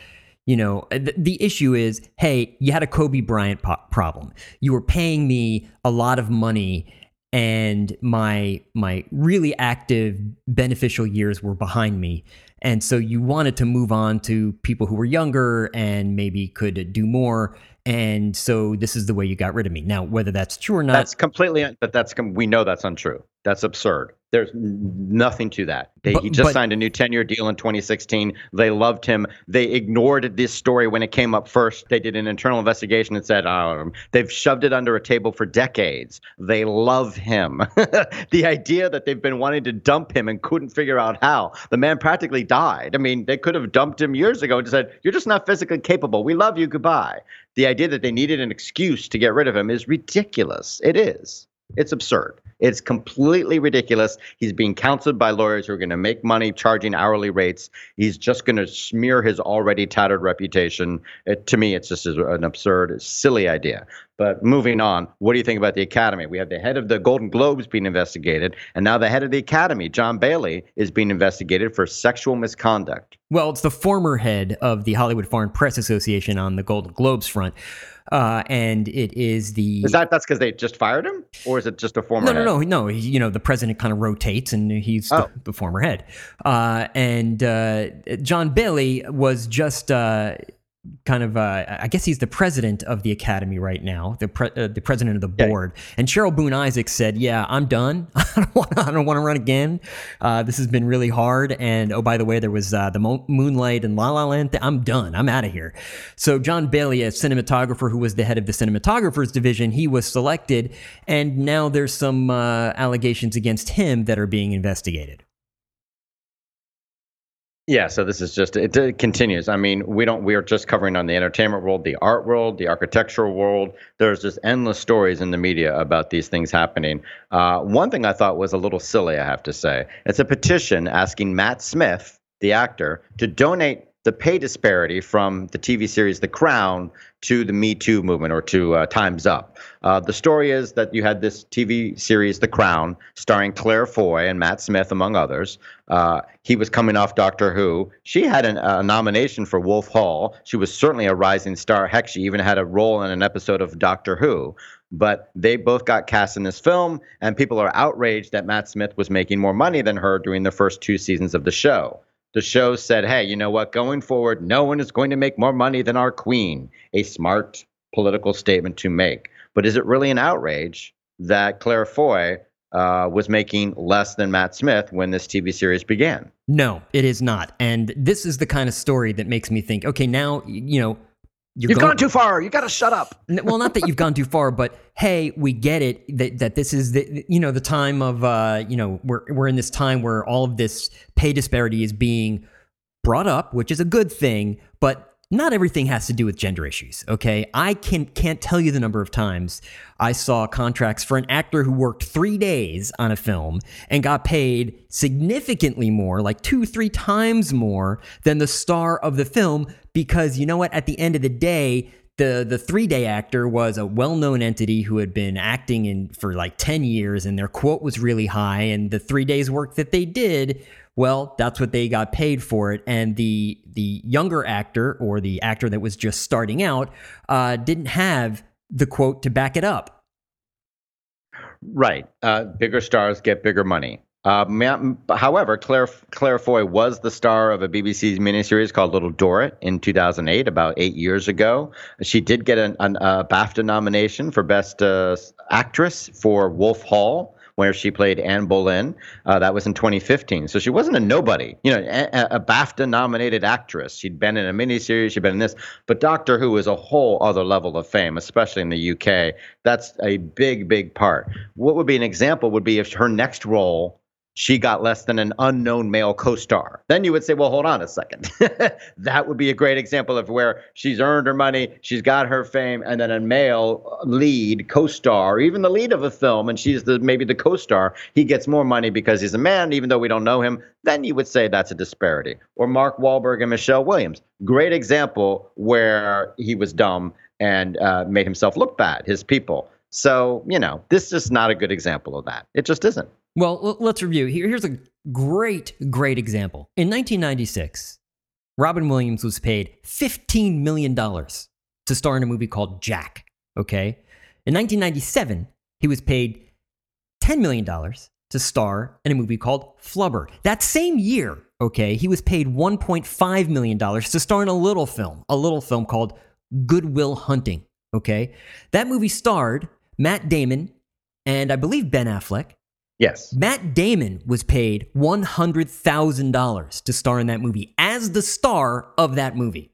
the issue is, hey, you had a Kobe Bryant problem. You were paying me a lot of money, and my really active, beneficial years were behind me. And so you wanted to move on to people who were younger and maybe could do more. And so this is the way you got rid of me. Now, whether that's true or not, that's completely. But we know that's untrue. That's absurd. There's nothing to that. He just signed a new 10-year deal in 2016. They loved him. They ignored this story when it came up first. They did an internal investigation and said, they've shoved it under a table for decades. They love him. The idea that they've been wanting to dump him and couldn't figure out how. The man practically died. I mean, they could have dumped him years ago and said, you're just not physically capable. We love you. Goodbye. The idea that they needed an excuse to get rid of him is ridiculous. It is. It's absurd. It's completely ridiculous. He's being counseled by lawyers who are going to make money charging hourly rates. He's just going to smear his already tattered reputation. To me, it's just an absurd, silly idea. But moving on, what do you think about the Academy? We have the head of the Golden Globes being investigated, and now the head of the Academy, John Bailey, is being investigated for sexual misconduct. Well, it's the former head of the Hollywood Foreign Press Association on the Golden Globes front. And it is the... That's because they just fired him? Or is it just a former head? No. The president kind of rotates, and he's the former head. And John Bailey was just... I guess he's the president of the Academy right now, the president of the board. Yeah. And Cheryl Boone Isaacs said, "Yeah, I'm done. I don't want to run again. This has been really hard. And oh, by the way, there was the Moonlight and La La Land. I'm done. I'm out of here." So John Bailey, a cinematographer who was the head of the cinematographers division, he was selected, and now there's some allegations against him that are being investigated. Yeah, so this is it continues. I mean, we are just covering on the entertainment world, the art world, the architectural world. There's just endless stories in the media about these things happening. One thing I thought was a little silly, I have to say. It's a petition asking Matt Smith, the actor, to donate the pay disparity from the TV series The Crown to the Me Too movement, or to Time's Up. The story is that you had this TV series The Crown starring Claire Foy and Matt Smith, among others. He was coming off Doctor Who. She had a nomination for Wolf Hall. She was certainly a rising star. Heck, she even had a role in an episode of Doctor Who. But they both got cast in this film, and people are outraged that Matt Smith was making more money than her during the first 2 seasons of the show. The show said, hey, you know what? Going forward, no one is going to make more money than our queen. A smart political statement to make. But is it really an outrage that Claire Foy was making less than Matt Smith when this TV series began? No, it is not. And this is the kind of story that makes me think, okay, now, You've gone too far. You got to shut up. Well, not that you've gone too far, but hey, we get it that this is the time of we're in this time where all of this pay disparity is being brought up, which is a good thing, but not everything has to do with gender issues, okay? I can't tell you the number of times I saw contracts for an actor who worked 3 days on a film and got paid significantly more, like 2-3 times more than the star of the film, because you know what? At the end of the day, the 3-day actor was a well-known entity who had been acting for like 10 years, and their quote was really high, and the 3 days work that they did, well, that's what they got paid for it. And the younger actor, or the actor that was just starting out, didn't have the quote to back it up. Right. Bigger stars get bigger money. However, Claire Foy was the star of a BBC miniseries called Little Dorrit in 2008, about 8 years ago. She did get a BAFTA nomination for Best Actress for Wolf Hall, where she played Anne Boleyn. That was in 2015. So she wasn't a nobody, a BAFTA-nominated actress. She'd been in a miniseries, she'd been in this. But Doctor Who is a whole other level of fame, especially in the UK. That's a big, big part. What would be an example would be if her next role, she got less than an unknown male co-star. Then you would say, well, hold on a second. That would be a great example of where she's earned her money, she's got her fame, and then a male lead co-star, or even the lead of a film, and she's maybe the co-star, he gets more money because he's a man, even though we don't know him. Then you would say that's a disparity. Or Mark Wahlberg and Michelle Williams. Great example where he was dumb and made himself look bad, his people. So, this is not a good example of that. It just isn't. Well, let's review. Here's a great example. In 1996, Robin Williams was paid $15 million to star in a movie called Jack, okay? In 1997, he was paid $10 million to star in a movie called Flubber. That same year, okay, he was paid $1.5 million to star in a little film called Good Will Hunting, okay? That movie starred Matt Damon and I believe Ben Affleck. Yes. Matt Damon was paid $100,000 to star in that movie as the star of that movie.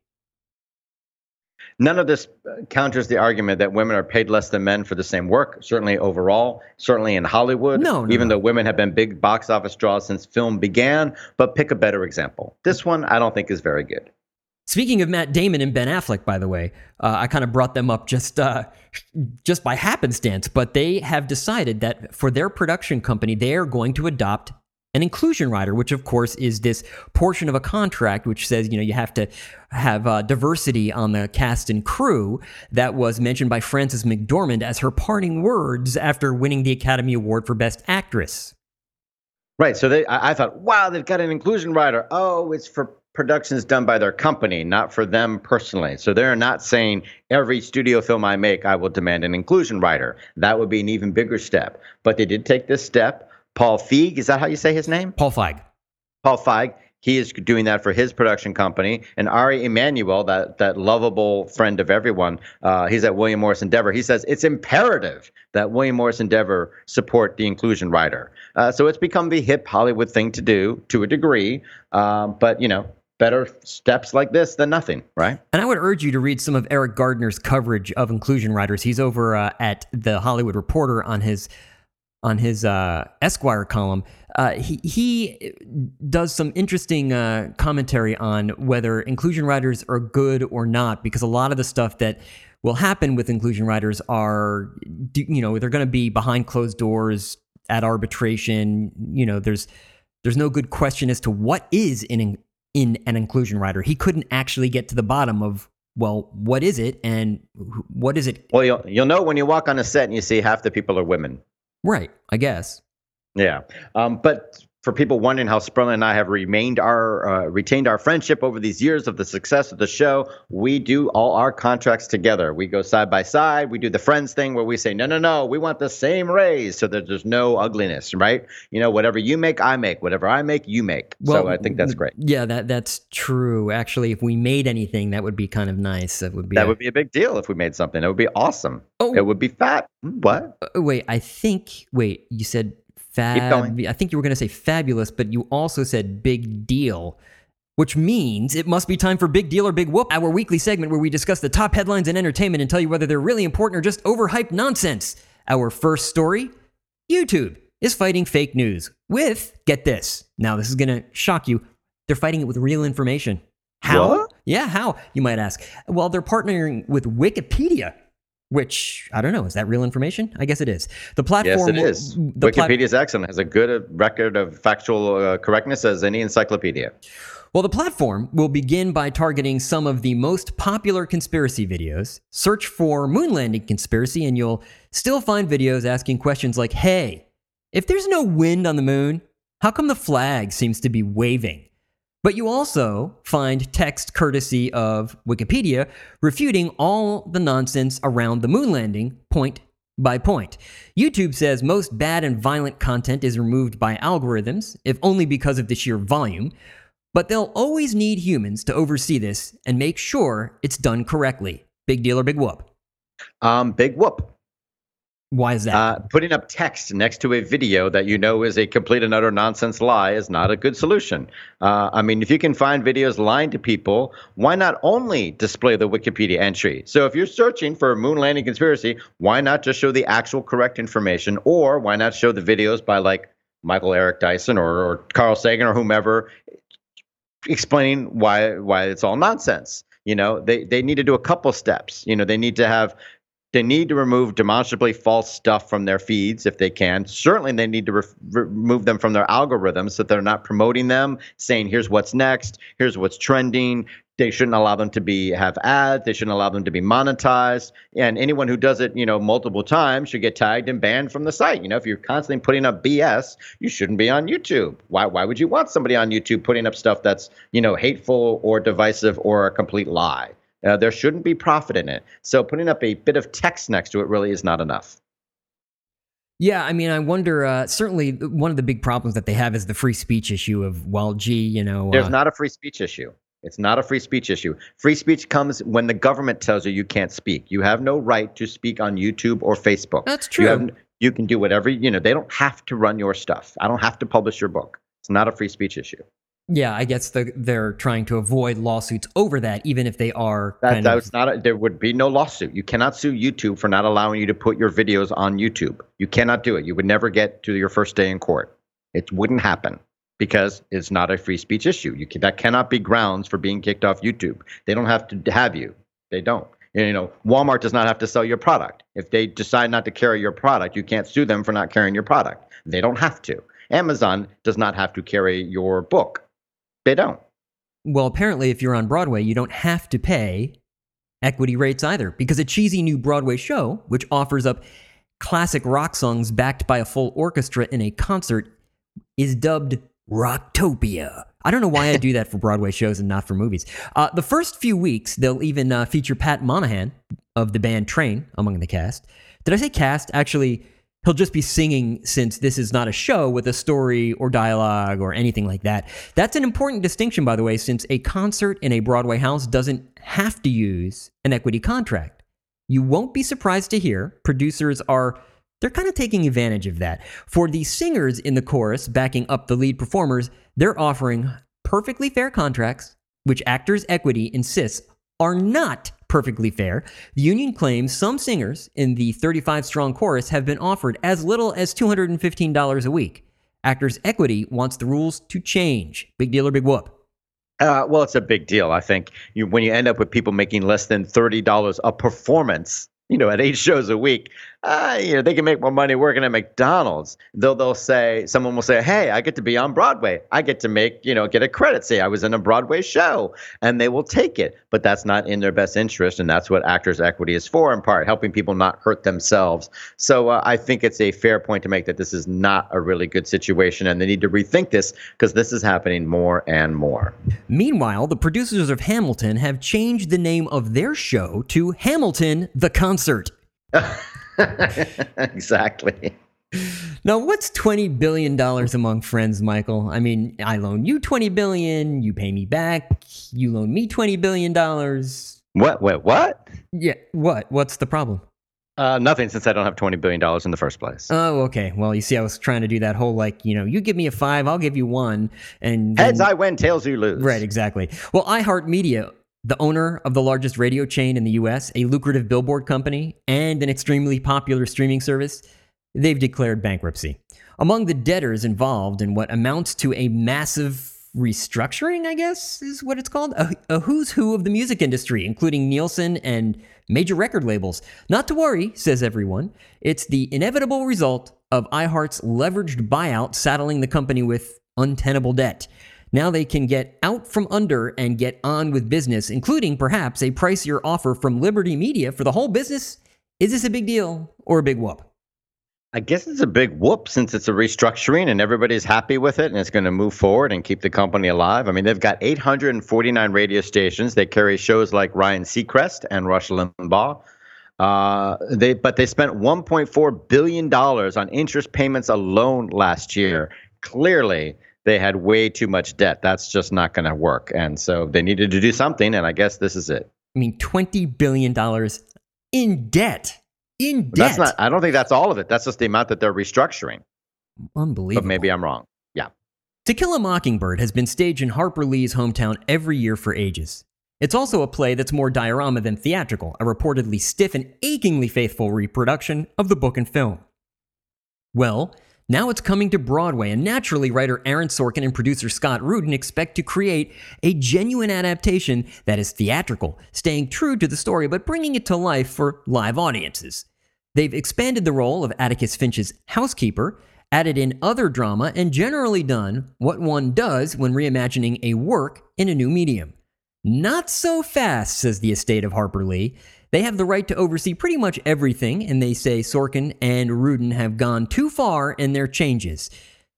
None of this counters the argument that women are paid less than men for the same work, certainly overall, certainly in Hollywood, even though women have been big box office draws since film began. But pick a better example. This one I don't think is very good. Speaking of Matt Damon and Ben Affleck, by the way, I kind of brought them up just by happenstance, but they have decided that for their production company, they are going to adopt an inclusion rider, which of course is this portion of a contract which says, you have to have diversity on the cast and crew. That was mentioned by Frances McDormand as her parting words after winning the Academy Award for Best Actress. Right. So I thought, wow, they've got an inclusion rider. Oh, it's for productions done by their company, not for them personally. So they're not saying every studio film I make, I will demand an inclusion rider. That would be an even bigger step. But they did take this step. Paul Feig, is that how you say his name? Paul Feig. Paul Feig. He is doing that for his production company. And Ari Emanuel, that lovable friend of everyone, he's at William Morris Endeavor. He says it's imperative that William Morris Endeavor support the inclusion rider. So it's become the hip Hollywood thing to do to a degree. But, better steps like this than nothing, right? And I would urge you to read some of Eric Gardner's coverage of inclusion riders. He's over at The Hollywood Reporter on his Esquire column. He does some interesting commentary on whether inclusion riders are good or not, because a lot of the stuff that will happen with inclusion riders are, they're going to be behind closed doors at arbitration. There's no good question as to what is an in an inclusion rider. He couldn't actually get to the bottom of, well, what is it and what is it? Well, you'll know when you walk on a set and you see half the people are women. Right, I guess. Yeah. But for people wondering how Sperling and I have retained our friendship over these years of the success of the show, we do all our contracts together. We go side by side. We do the friends thing where we say, no, we want the same raise so that there's no ugliness, right? You know, whatever you make, I make. Whatever I make, you make. Well, so I think that's great. Yeah, that's true. Actually, if we made anything, that would be kind of nice. That would be a big deal if we made something. It would be awesome. Oh. It would be fat. What? Wait, you said I think you were going to say fabulous, but you also said big deal, which means it must be time for Big Deal or Big Whoop, our weekly segment where we discuss the top headlines in entertainment and tell you whether they're really important or just overhyped nonsense. Our first story, YouTube is fighting fake news with, get this, now this is going to shock you, they're fighting it with real information. How? What? Yeah, how, you might ask. Well, they're partnering with Wikipedia. Which, I don't know, is that real information? I guess it is. The platform... Yes, it is. Wikipedia is excellent. Has a good record of factual correctness as any encyclopedia. Well, the platform will begin by targeting some of the most popular conspiracy videos. Search for moon landing conspiracy and you'll still find videos asking questions like, hey, if there's no wind on the moon, how come the flag seems to be waving? But you also find text courtesy of Wikipedia refuting all the nonsense around the moon landing point by point. YouTube says most bad and violent content is removed by algorithms, if only because of the sheer volume, but they'll always need humans to oversee this and make sure it's done correctly. Big deal or big whoop? Big whoop. Why is that? Putting up text next to a video that you know is a complete and utter nonsense lie is not a good solution. I mean, if you can find videos lying to people, why not only display the Wikipedia entry? So if you're searching for a moon landing conspiracy, why not just show the actual correct information? Or why not show the videos by like Michael Eric Dyson or Carl Sagan or whomever explaining why it's all nonsense? You know, they need to do a couple steps. You know, they need to remove demonstrably false stuff from their feeds if they can. Certainly, they need to remove them from their algorithms so that they're not promoting them, saying, here's what's next, here's what's trending. They shouldn't allow them to have ads. They shouldn't allow them to be monetized. And anyone who does it, you know, multiple times should get tagged and banned from the site. You know, if you're constantly putting up BS, you shouldn't be on YouTube. Why would you want somebody on YouTube putting up stuff that's, you know, hateful or divisive or a complete lie? There shouldn't be profit in it. So putting up a bit of text next to it really is not enough. Yeah, I mean, I wonder, certainly one of the big problems that they have is the free speech issue of, well, gee, you know. There's not a free speech issue. It's not a free speech issue. Free speech comes when the government tells you can't speak. You have no right to speak on YouTube or Facebook. That's true. You can do whatever, you know, they don't have to run your stuff. I don't have to publish your book. It's not a free speech issue. Yeah, I guess they're trying to avoid lawsuits over that, even if they are. There would be no lawsuit. You cannot sue YouTube for not allowing you to put your videos on YouTube. You cannot do it. You would never get to your first day in court. It wouldn't happen because it's not a free speech issue. That cannot be grounds for being kicked off YouTube. They don't have to have you. They don't. You know, Walmart does not have to sell your product. If they decide not to carry your product, you can't sue them for not carrying your product. They don't have to. Amazon does not have to carry your book. They don't. Well, apparently, if you're on Broadway, you don't have to pay equity rates either, because a cheesy new Broadway show, which offers up classic rock songs backed by a full orchestra in a concert, is dubbed Rocktopia. I don't know why I do that for Broadway shows and not for movies. The first few weeks, they'll even feature Pat Monahan of the band Train among the cast. Did I say cast? Actually, he'll just be singing since this is not a show with a story or dialogue or anything like that. That's an important distinction, by the way, since a concert in a Broadway house doesn't have to use an equity contract. You won't be surprised to hear producers they're kind of taking advantage of that. For the singers in the chorus backing up the lead performers, they're offering perfectly fair contracts, which Actors Equity insists are not perfectly fair. The union claims some singers in the 35-strong chorus have been offered as little as $215 a week. Actors Equity wants the rules to change. Big deal or big whoop? Well, it's a big deal. I think when you end up with people making less than $30 a performance, you know, at 8 shows a week, they can make more money working at McDonald's. Someone will say, hey, I get to be on Broadway. I get to get a credit. Say I was in a Broadway show, and they will take it. But that's not in their best interest. And that's what Actors Equity is for, in part, helping people not hurt themselves. So I think it's a fair point to make that this is not a really good situation. And they need to rethink this because this is happening more and more. Meanwhile, the producers of Hamilton have changed the name of their show to Hamilton the Concert. Exactly. Now, what's $20 billion among friends, Michael? I mean, I loan you $20 billion, you pay me back, you loan me $20 billion. What? Wait, what? Yeah, what? What's the problem? Nothing, since I don't have $20 billion in the first place. Oh, okay. Well, you see, I was trying to do that whole, you give me a 5, I'll give you 1. And Heads I win, tails you lose. Right, exactly. Well, iHeartMedia, the owner of the largest radio chain in the U.S., a lucrative billboard company, and an extremely popular streaming service, they've declared bankruptcy. Among the debtors involved in what amounts to a massive restructuring, I guess, is what it's called, a who's who of the music industry, including Nielsen and major record labels. Not to worry, says everyone. It's the inevitable result of iHeart's leveraged buyout saddling the company with untenable debt. Now they can get out from under and get on with business, including perhaps a pricier offer from Liberty Media for the whole business. Is this a big deal or a big whoop? I guess it's a big whoop since it's a restructuring and everybody's happy with it and it's going to move forward and keep the company alive. I mean, they've got 849 radio stations. They carry shows like Ryan Seacrest and Rush Limbaugh. But they spent $1.4 billion on interest payments alone last year. Clearly, they had way too much debt. That's just not going to work. And so they needed to do something, and I guess this is it. I mean, $20 billion in debt. In debt. I don't think that's all of it. That's just the amount that they're restructuring. Unbelievable. But maybe I'm wrong. Yeah. To Kill a Mockingbird has been staged in Harper Lee's hometown every year for ages. It's also a play that's more diorama than theatrical, a reportedly stiff and achingly faithful reproduction of the book and film. Well, now it's coming to Broadway, and naturally writer Aaron Sorkin and producer Scott Rudin expect to create a genuine adaptation that is theatrical, staying true to the story but bringing it to life for live audiences. They've expanded the role of Atticus Finch's housekeeper, added in other drama, and generally done what one does when reimagining a work in a new medium. Not so fast, says the estate of Harper Lee. They have the right to oversee pretty much everything, and they say Sorkin and Rudin have gone too far in their changes.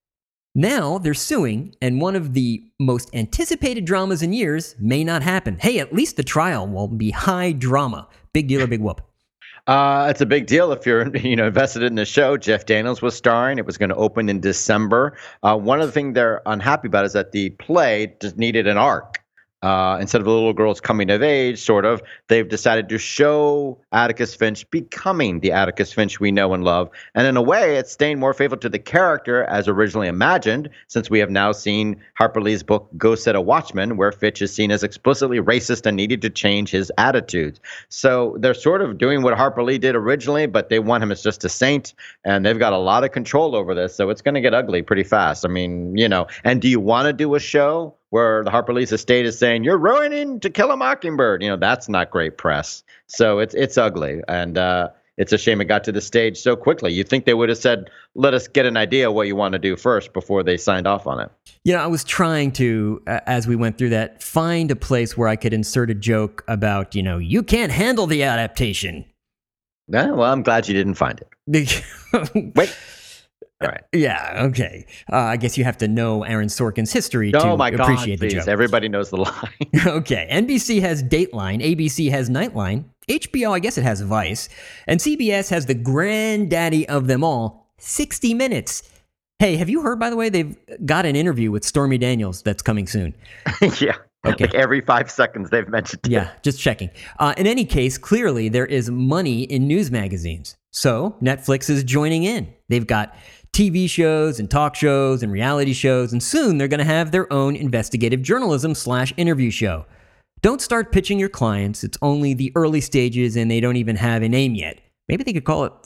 Now they're suing, and one of the most anticipated dramas in years may not happen. Hey, at least the trial will be high drama. Big deal or big whoop? It's a big deal if you're invested in the show. Jeff Daniels was starring. It was going to open in December. One of the things they're unhappy about is that the play just needed an arc. Instead of the little girl's coming of age, sort of, they've decided to show Atticus Finch becoming the Atticus Finch we know and love. And in a way, it's staying more faithful to the character as originally imagined, since we have now seen Harper Lee's book Go Set a Watchman, where Finch is seen as explicitly racist and needed to change his attitudes. So they're sort of doing what Harper Lee did originally, but they want him as just a saint, and they've got a lot of control over this. So it's going to get ugly pretty fast. I mean, and do you want to do a show where the Harper Lee's estate is saying, you're ruining To Kill a Mockingbird? That's not great press. So it's ugly. And it's a shame it got to the stage so quickly. You'd think they would have said, let us get an idea of what you want to do first before they signed off on it. I was trying to, as we went through that, find a place where I could insert a joke about, you can't handle the adaptation. Yeah, well, I'm glad you didn't find it. Wait. All right. Yeah, okay. I guess you have to know Aaron Sorkin's history to appreciate the joke. Everybody knows the line. Okay. NBC has Dateline. ABC has Nightline. HBO, I guess it has Vice. And CBS has the granddaddy of them all, 60 Minutes. Hey, have you heard, by the way, they've got an interview with Stormy Daniels that's coming soon? Yeah. Okay. Like every 5 seconds they've mentioned it. Yeah, just checking. In any case, clearly there is money in news magazines. So Netflix is joining in. They've got TV shows and talk shows and reality shows, and soon they're going to have their own investigative journalism / interview show. Don't start pitching your clients. It's only the early stages and they don't even have a name yet. Maybe they could call it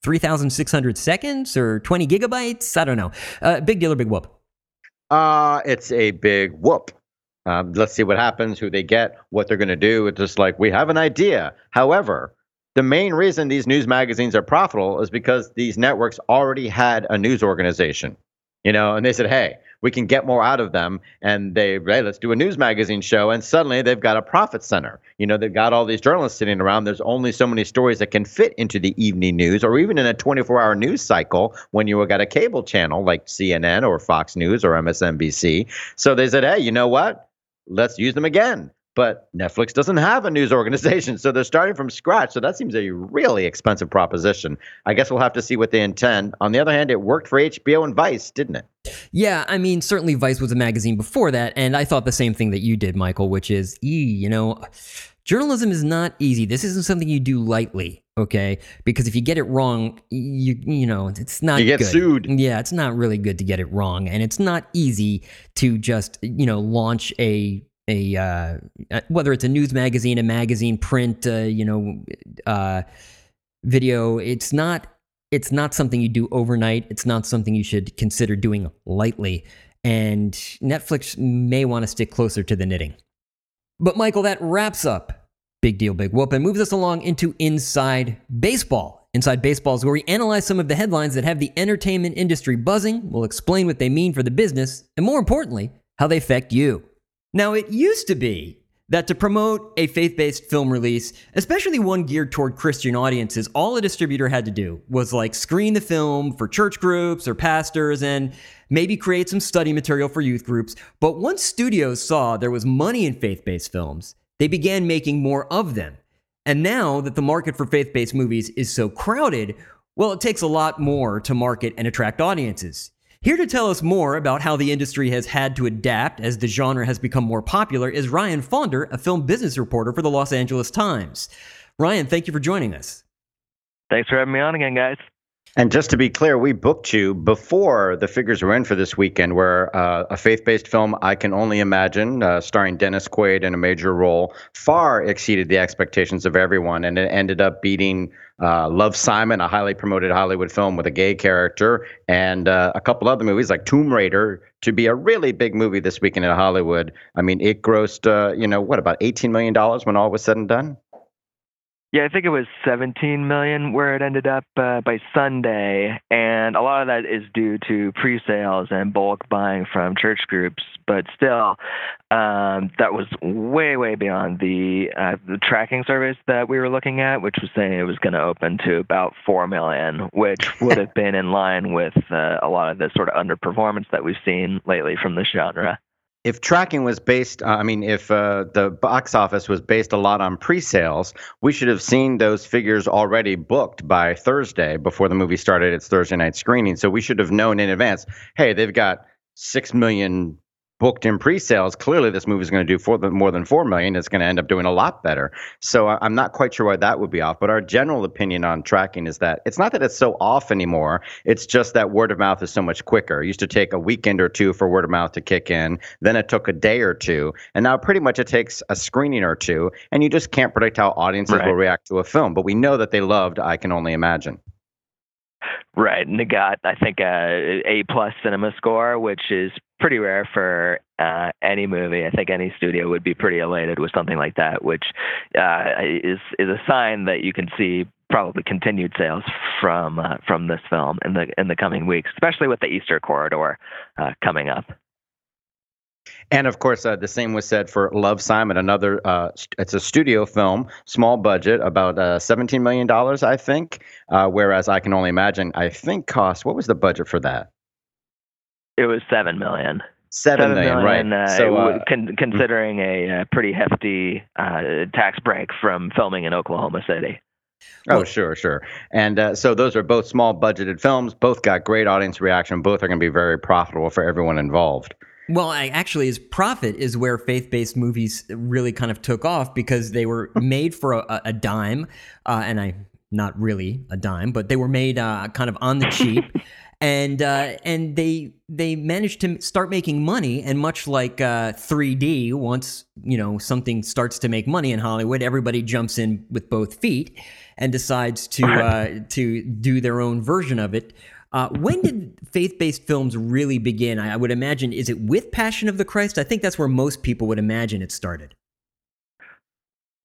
3,600 seconds or 20 gigabytes. I don't know. Big deal or big whoop? It's a big whoop. Let's see what happens, who they get, what they're going to do. It's just like, we have an idea. However, The main reason these news magazines are profitable is because these networks already had a news organization, and they said, hey, we can get more out of them. And hey, let's do a news magazine show. And suddenly they've got a profit center. They've got all these journalists sitting around. There's only so many stories that can fit into the evening news or even in a 24-hour news cycle when you got a cable channel like CNN or Fox News or MSNBC. So they said, hey, you know what? Let's use them again. But Netflix doesn't have a news organization, so they're starting from scratch. So that seems a really expensive proposition. I guess we'll have to see what they intend. On the other hand, it worked for HBO and Vice, didn't it? Yeah, I mean, certainly Vice was a magazine before that, and I thought the same thing that you did, Michael, which is, journalism is not easy. This isn't something you do lightly, okay? Because if you get it wrong, it's not good. You get sued. Yeah, it's not really good to get it wrong, and it's not easy to just, launch a whether it's a news magazine, a magazine, print, video. It's not something you do overnight. It's not something you should consider doing lightly. And Netflix may want to stick closer to the knitting. But Michael, that wraps up Big Deal, Big Whoop and moves us along into Inside Baseball. Inside Baseball is where we analyze some of the headlines that have the entertainment industry buzzing. We'll explain what they mean for the business, and more importantly, how they affect you. Now, it used to be that to promote a faith-based film release, especially one geared toward Christian audiences, all a distributor had to do was screen the film for church groups or pastors and maybe create some study material for youth groups. But once studios saw there was money in faith-based films, they began making more of them. And now that the market for faith-based movies is so crowded, well, it takes a lot more to market and attract audiences. Here to tell us more about how the industry has had to adapt as the genre has become more popular is Ryan Faunder, a film business reporter for the Los Angeles Times. Ryan, thank you for joining us. Thanks for having me on again, guys. And just to be clear, we booked you before the figures were in for this weekend, where a faith-based film, I Can Only Imagine, starring Dennis Quaid in a major role, far exceeded the expectations of everyone, and it ended up beating Love, Simon, a highly promoted Hollywood film with a gay character, and a couple other movies like Tomb Raider to be a really big movie this weekend in Hollywood. I mean, it grossed, about $18 million when all was said and done? Yeah, I think it was 17 million where it ended up by Sunday, and a lot of that is due to pre-sales and bulk buying from church groups. But still, that was way, way beyond the tracking service that we were looking at, which was saying it was going to open to about 4 million, which would have been in line with a lot of the sort of underperformance that we've seen lately from the genre. If tracking was based, if the box office was based a lot on pre-sales, we should have seen those figures already booked by Thursday before the movie started its Thursday night screening. So we should have known in advance, hey, they've got 6 million booked in pre-sales. Clearly, this movie is going to do more than 4 million. It's going to end up doing a lot better. So I'm not quite sure why that would be off. But our general opinion on tracking is that it's not that it's so off anymore. It's just that word of mouth is so much quicker. It used to take a weekend or two for word of mouth to kick in. Then it took a day or two. And now pretty much it takes a screening or two. And you just can't predict how audiences will react to a film. But we know that they loved I Can Only Imagine. Right, and it got, I think, a A+ cinema score, which is pretty rare for any movie. I think any studio would be pretty elated with something like that, which is a sign that you can see probably continued sales from this film in the coming weeks, especially with the Easter corridor coming up. And of course, the same was said for Love, Simon, another, it's a studio film, small budget, about $17 million, I think, whereas I Can Only Imagine, I think cost, what was the budget for that? It was $7 million. $7 million, right. So considering a pretty hefty tax break from filming in Oklahoma City. Oh, sure. And so those are both small budgeted films, both got great audience reaction, both are going to be very profitable for everyone involved. Well, actually, his profit is where faith-based movies really kind of took off because they were made for a dime, not really a dime, but they were made kind of on the cheap, and they managed to start making money. And much like 3D, once something starts to make money in Hollywood, everybody jumps in with both feet and decides to do their own version of it. When did faith-based films really begin? I would imagine, is it with Passion of the Christ? I think that's where most people would imagine it started.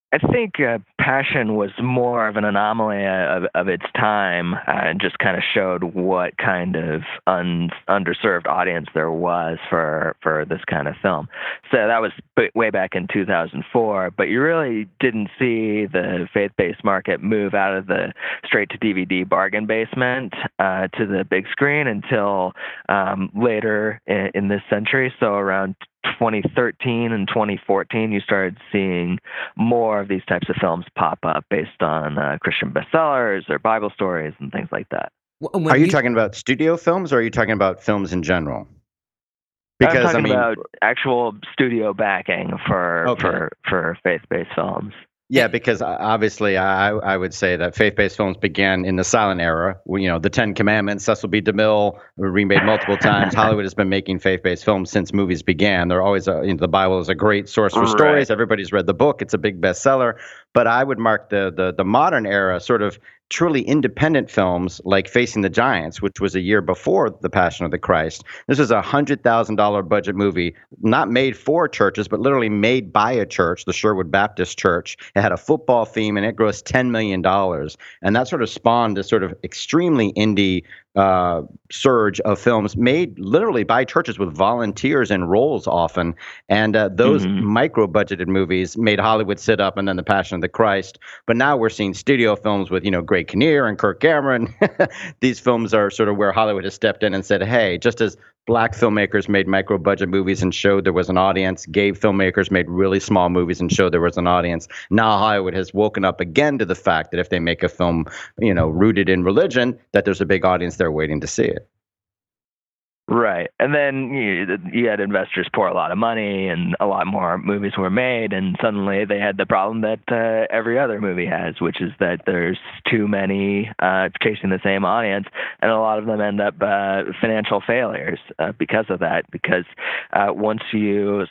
I think Passion was more of an anomaly of its time, and just kind of showed what kind of underserved audience there was for this kind of film. So that was way back in 2004, but you really didn't see the faith-based market move out of the straight-to-DVD bargain basement to the big screen until later in this century, so around 2013 and 2014, you started seeing more of these types of films pop up based on Christian bestsellers or Bible stories and things like that. Are you talking about studio films, or are you talking about films in general? Because I'm talking about actual studio backing for faith-based films. Yeah, because obviously I would say that faith-based films began in the silent era. The Ten Commandments, Cecil B. DeMille, were remade multiple times. Hollywood has been making faith-based films since movies began. They're always, the Bible is a great source for stories. Everybody's read the book. It's a big bestseller. But I would mark the modern era sort of truly independent films like Facing the Giants, which was a year before The Passion of the Christ. This was a $100,000 budget movie, not made for churches, but literally made by a church, the Sherwood Baptist Church. It had a football theme, and it grossed $10 million. And that sort of spawned this sort of extremely indie surge of films made literally by churches with volunteers in roles often. And those micro-budgeted movies made Hollywood sit up, and then The Passion of the Christ. But now we're seeing studio films with, Greg Kinnear and Kirk Cameron. These films are sort of where Hollywood has stepped in and said, hey, just as black filmmakers made micro-budget movies and showed there was an audience, gay filmmakers made really small movies and showed there was an audience. Now Hollywood has woken up again to the fact that if they make a film, rooted in religion, that there's a big audience there waiting to see it. Right. And then you had investors pour a lot of money, and a lot more movies were made, and suddenly they had the problem that every other movie has, which is that there's too many chasing the same audience, and a lot of them end up financial failures because of that. Because once you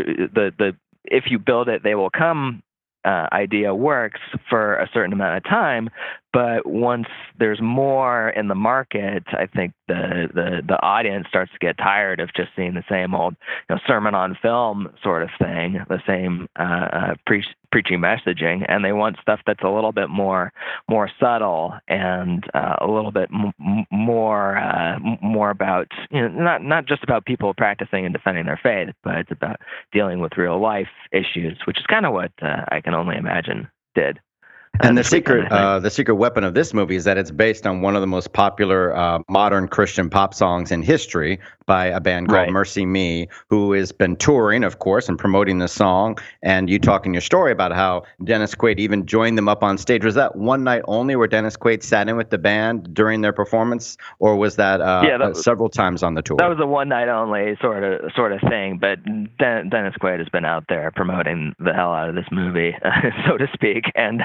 if you build it, they will come idea works for a certain amount of time, but once there's more in the market, I think the audience starts to get tired of just seeing the same old sermon on film sort of thing, the same preachy messaging, and they want stuff that's a little bit more subtle and a little bit more about not just about people practicing and defending their faith, but it's about dealing with real life issues, which is kind of what I can only imagine did. And the secret weapon of this movie is that it's based on one of the most popular modern Christian pop songs in history by a band called Mercy Me, who has been touring, of course, and promoting the song. And you talk in your story about how Dennis Quaid even joined them up on stage. Was that one night only where Dennis Quaid sat in with the band during their performance, or was that, several times on the tour? That was a one night only sort of thing. But Dennis Quaid has been out there promoting the hell out of this movie, so to speak, and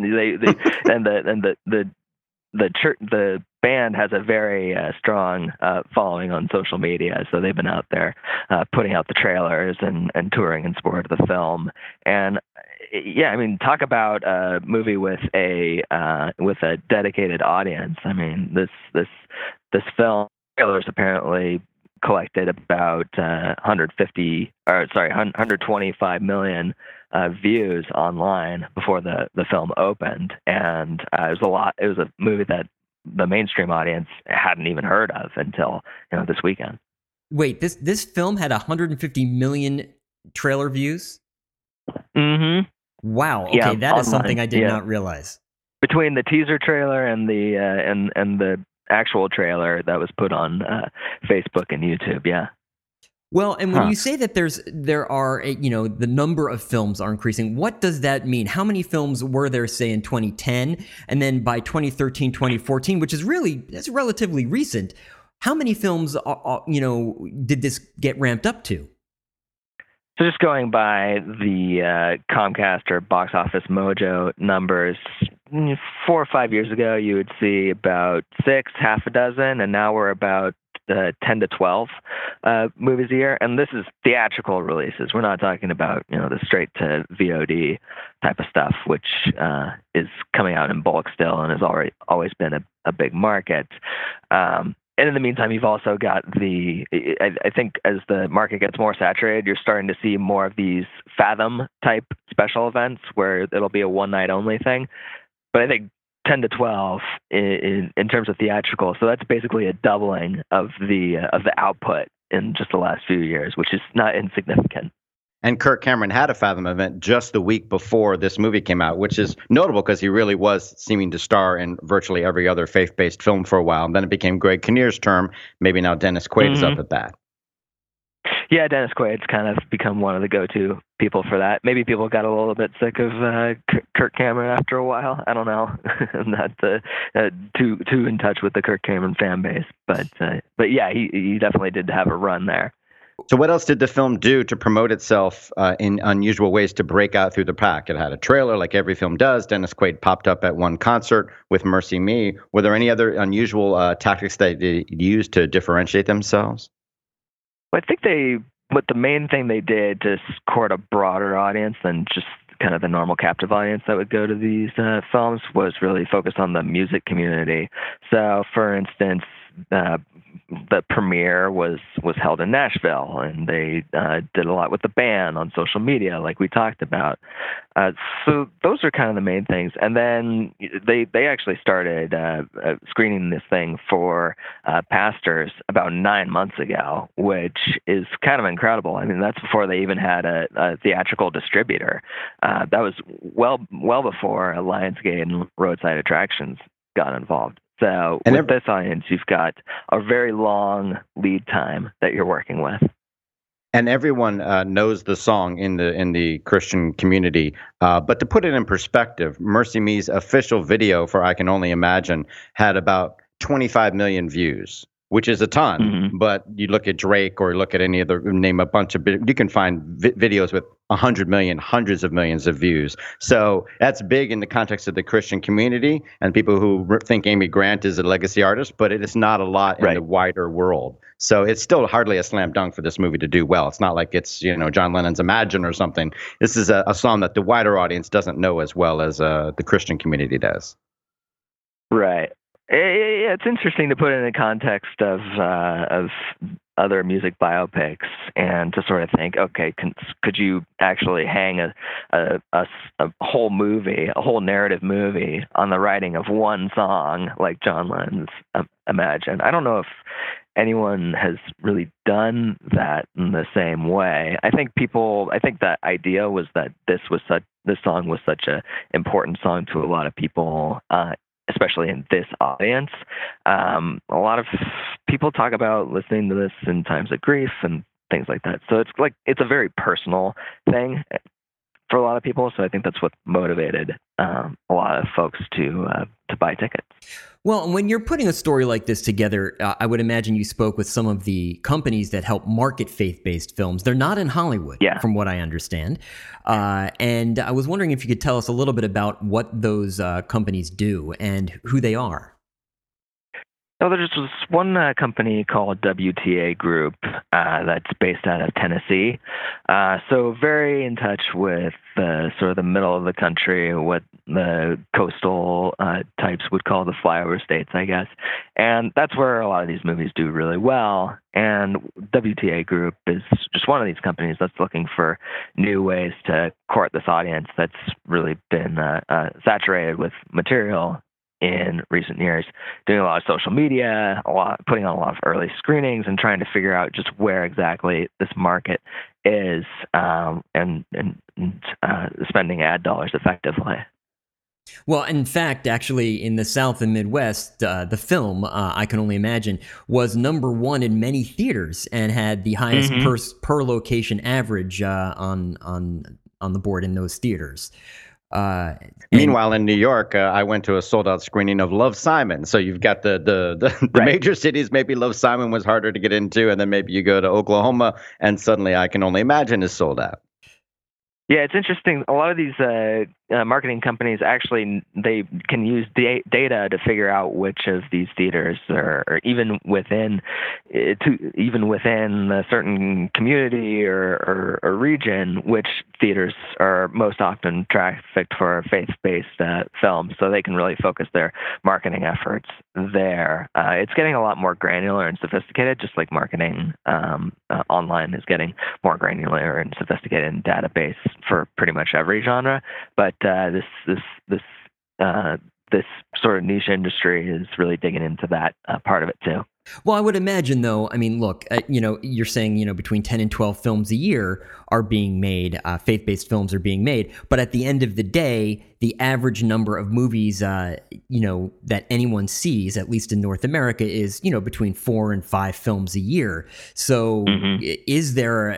the band has a very strong following on social media, so they've been out there putting out the trailers and touring in support of the film. And yeah, I mean, talk about a movie with a dedicated audience. I mean, this film trailers apparently collected about 125 million views online before the film opened, and it was a movie that the mainstream audience hadn't even heard of until this weekend. Wait, this film had 150 million trailer views? Mm-hmm. Wow. Okay, that online, is something I did not realize. Between the teaser trailer and the and the actual trailer that was put on Facebook and YouTube, yeah. Well, and when you say that the number of films are increasing, what does that mean? How many films were there, say, in 2010, and then by 2013, 2014, which is that's relatively recent? How many films, did this get ramped up to? So just going by the Comcast or Box Office Mojo numbers, 4 or 5 years ago, you would see about 6, half a dozen, and now we're about 10 to 12 movies a year, and this is theatrical releases. We're not talking about the straight to VOD type of stuff, which is coming out in bulk still and has always been a big market. and in the meantime, you've also got I think as the market gets more saturated, you're starting to see more of these Fathom type special events where it'll be a one night only thing. But I think 10 to 12 in terms of theatrical. So that's basically a doubling of the output in just the last few years, which is not insignificant. And Kirk Cameron had a Fathom event just the week before this movie came out, which is notable because he really was seeming to star in virtually every other faith-based film for a while. And then it became Greg Kinnear's term. Maybe now Dennis Quaid is up at that. Yeah, Dennis Quaid's kind of become one of the go-to people for that. Maybe people got a little bit sick of Kirk Cameron after a while. I don't know. I'm not too in touch with the Kirk Cameron fan base, but yeah, he definitely did have a run there. So what else did the film do to promote itself in unusual ways to break out through the pack? It had a trailer like every film does. Dennis Quaid popped up at one concert with Mercy Me. Were there any other unusual tactics that they used to differentiate themselves? Well, I think the main thing they did to court a broader audience than just kind of the normal captive audience that would go to these films was really focused on the music community. So, for instance, the premiere was held in Nashville, and they did a lot with the band on social media, like we talked about. So those are kind of the main things. And then they actually started screening this thing for pastors about 9 months ago, which is kind of incredible. I mean, that's before they even had a theatrical distributor. That was well before Lionsgate and Roadside Attractions got involved. So with this audience, you've got a very long lead time that you're working with. And everyone knows the song in the Christian community. But to put it in perspective, Mercy Me's official video for I Can Only Imagine had about 25 million views, which is a ton. Mm-hmm. But you look at Drake or look at any other, name a bunch of, you can find videos with 100 million, hundreds of millions of views. So that's big in the context of the Christian community and people who think Amy Grant is a legacy artist, but it is not a lot in the wider world. So it's still hardly a slam dunk for this movie to do well. It's not like it's, John Lennon's Imagine or something. This is a song that the wider audience doesn't know as well as the Christian community does. Right. Yeah, it's interesting to put it in the context of other music biopics and to sort of think, okay, could you actually hang a whole movie, a whole narrative movie on the writing of one song like John Lennon's Imagine? I don't know if anyone has really done that in the same way. I think the idea was that this song was such an important song to a lot of people, especially in this audience. A lot of people talk about listening to this in times of grief and things like that. So it's a very personal thing for a lot of people. So I think that's what motivated a lot of folks to buy tickets. Well, when you're putting a story like this together, I would imagine you spoke with some of the companies that help market faith-based films. They're not in Hollywood, from what I understand. And I was wondering if you could tell us a little bit about what those companies do and who they are. So there's this one company called WTA Group that's based out of Tennessee. So very in touch with sort of the middle of the country, what the coastal types would call the flyover states, I guess. And that's where a lot of these movies do really well. And WTA Group is just one of these companies that's looking for new ways to court this audience that's really been saturated with material in recent years, doing a lot of social media, putting on a lot of early screenings, and trying to figure out just where exactly this market is, and spending ad dollars effectively. Well, in fact, actually, in the South and Midwest, the film, I Can Only Imagine, was number one in many theaters and had the highest per location average on the board in those theaters. Meanwhile, in New York, I went to a sold-out screening of Love, Simon. So you've got the major cities. Maybe Love, Simon was harder to get into, and then maybe you go to Oklahoma, and suddenly I Can Only Imagine is sold out. Yeah, it's interesting. A lot of these marketing companies actually they can use data to figure out which of these theaters or even within a certain community or region, which theaters are most often trafficked for faith-based films, so they can really focus their marketing efforts there. It's getting a lot more granular and sophisticated, just like marketing online is getting more granular and sophisticated in database for pretty much every genre. But this sort of niche industry is really digging into that part of it too. Well, I would imagine, though, I mean, look, you're saying, between 10 and 12 films a year are being made, faith-based films are being made. But at the end of the day, the average number of movies, that anyone sees, at least in North America, is, between 4 and 5 films a year. So is there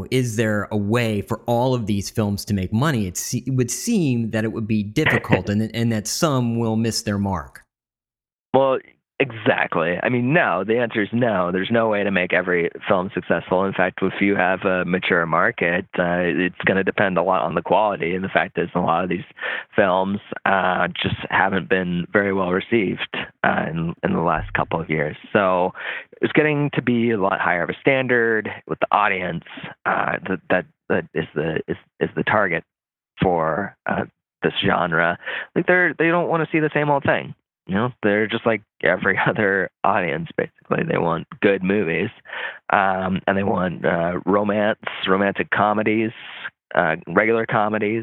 a way for all of these films to make money? It would seem that it would be difficult and that some will miss their mark. Well, exactly. I mean, no. The answer is no. There's no way to make every film successful. In fact, if you have a mature market, it's going to depend a lot on the quality. And the fact is, a lot of these films just haven't been very well received in the last couple of years. So it's getting to be a lot higher of a standard with the audience that is the target for this genre. Like they don't want to see the same old thing. They're just like every other audience, basically. They want good movies, and they want romantic comedies, regular comedies.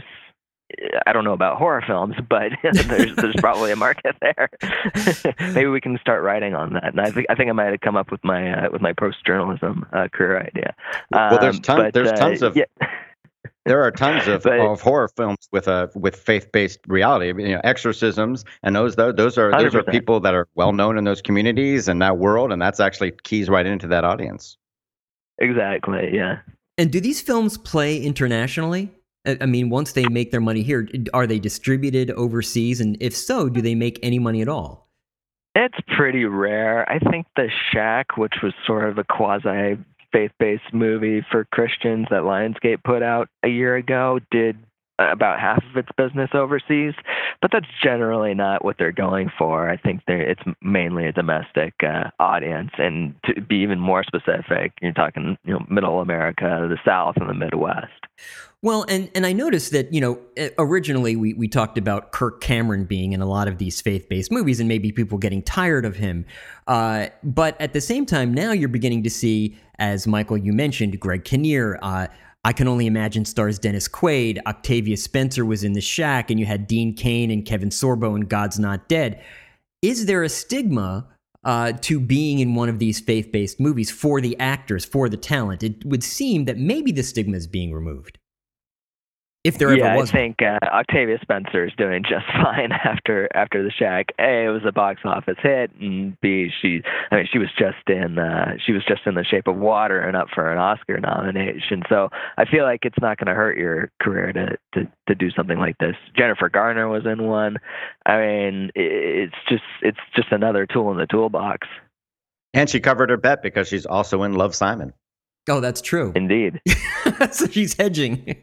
I don't know about horror films, but there's probably a market there. Maybe we can start writing on that. And I think I might have come up with my post-journalism career idea. Well, there's tons of. Yeah. There are tons of horror films with faith-based reality, exorcisms, and those are people that are well known in those communities and that world, and that's actually keys right into that audience. Exactly, yeah. And do these films play internationally? I mean, once they make their money here, are they distributed overseas? And if so, do they make any money at all? It's pretty rare. I think The Shack, which was sort of a quasi faith-based movie for Christians that Lionsgate put out a year ago, did about half of its business overseas, but that's generally not what they're going for. I think it's mainly a domestic audience, and to be even more specific, you're talking Middle America, the South, and the Midwest. Well, and I noticed that, originally we talked about Kirk Cameron being in a lot of these faith-based movies and maybe people getting tired of him. But at the same time, now you're beginning to see, as Michael, you mentioned, Greg Kinnear, I Can Only Imagine stars Dennis Quaid, Octavia Spencer was in The Shack, and you had Dean Cain and Kevin Sorbo in God's Not Dead. Is there a stigma to being in one of these faith-based movies for the actors, for the talent? It would seem that maybe the stigma is being removed. If there ever was. I think Octavia Spencer is doing just fine after The Shack. A, it was a box office hit, and B, she was just in The Shape of Water and up for an Oscar nomination. So I feel like it's not going to hurt your career to do something like this. Jennifer Garner was in one. I mean, it's just another tool in the toolbox. And she covered her bet because she's also in Love, Simon. Oh, that's true. Indeed. So she's hedging.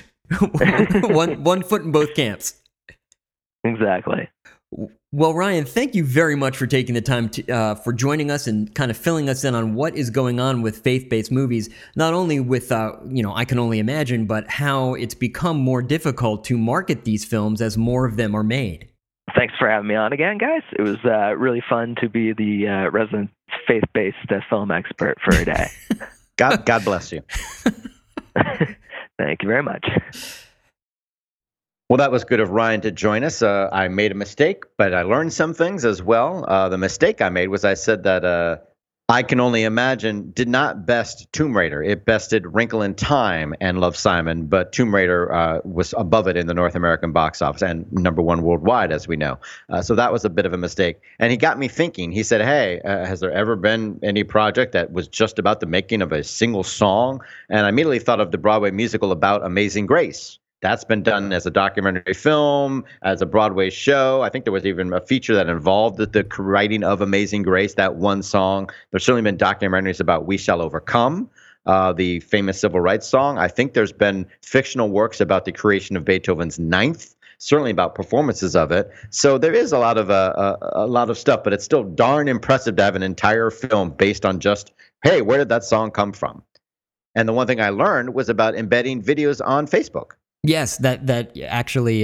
one foot in both camps. Exactly. Well, Ryan, thank you very much for taking the time for joining us and kind of filling us in on what is going on with faith-based movies, not only with, I Can Only Imagine, but how it's become more difficult to market these films as more of them are made. Thanks for having me on again, guys. It was really fun to be the resident faith-based film expert for a day. God bless you. Thank you very much. Well, that was good of Ryan to join us. I made a mistake, but I learned some things as well. The mistake I made was I said that I Can Only Imagine did not best Tomb Raider. It bested Wrinkle in Time and Love, Simon, but Tomb Raider was above it in the North American box office and #1 worldwide, as we know. So that was a bit of a mistake. And he got me thinking. He said, hey, has there ever been any project that was just about the making of a single song? And I immediately thought of the Broadway musical about Amazing Grace. That's been done as a documentary film, as a Broadway show. I think there was even a feature that involved the writing of Amazing Grace, that one song. There's certainly been documentaries about We Shall Overcome, the famous civil rights song. I think there's been fictional works about the creation of Beethoven's Ninth certainly about performances of it. So there is a lot of stuff, but it's still darn impressive to have an entire film based on just, hey, where did that song come from? And the one thing I learned was about embedding videos on Facebook. Yes, that actually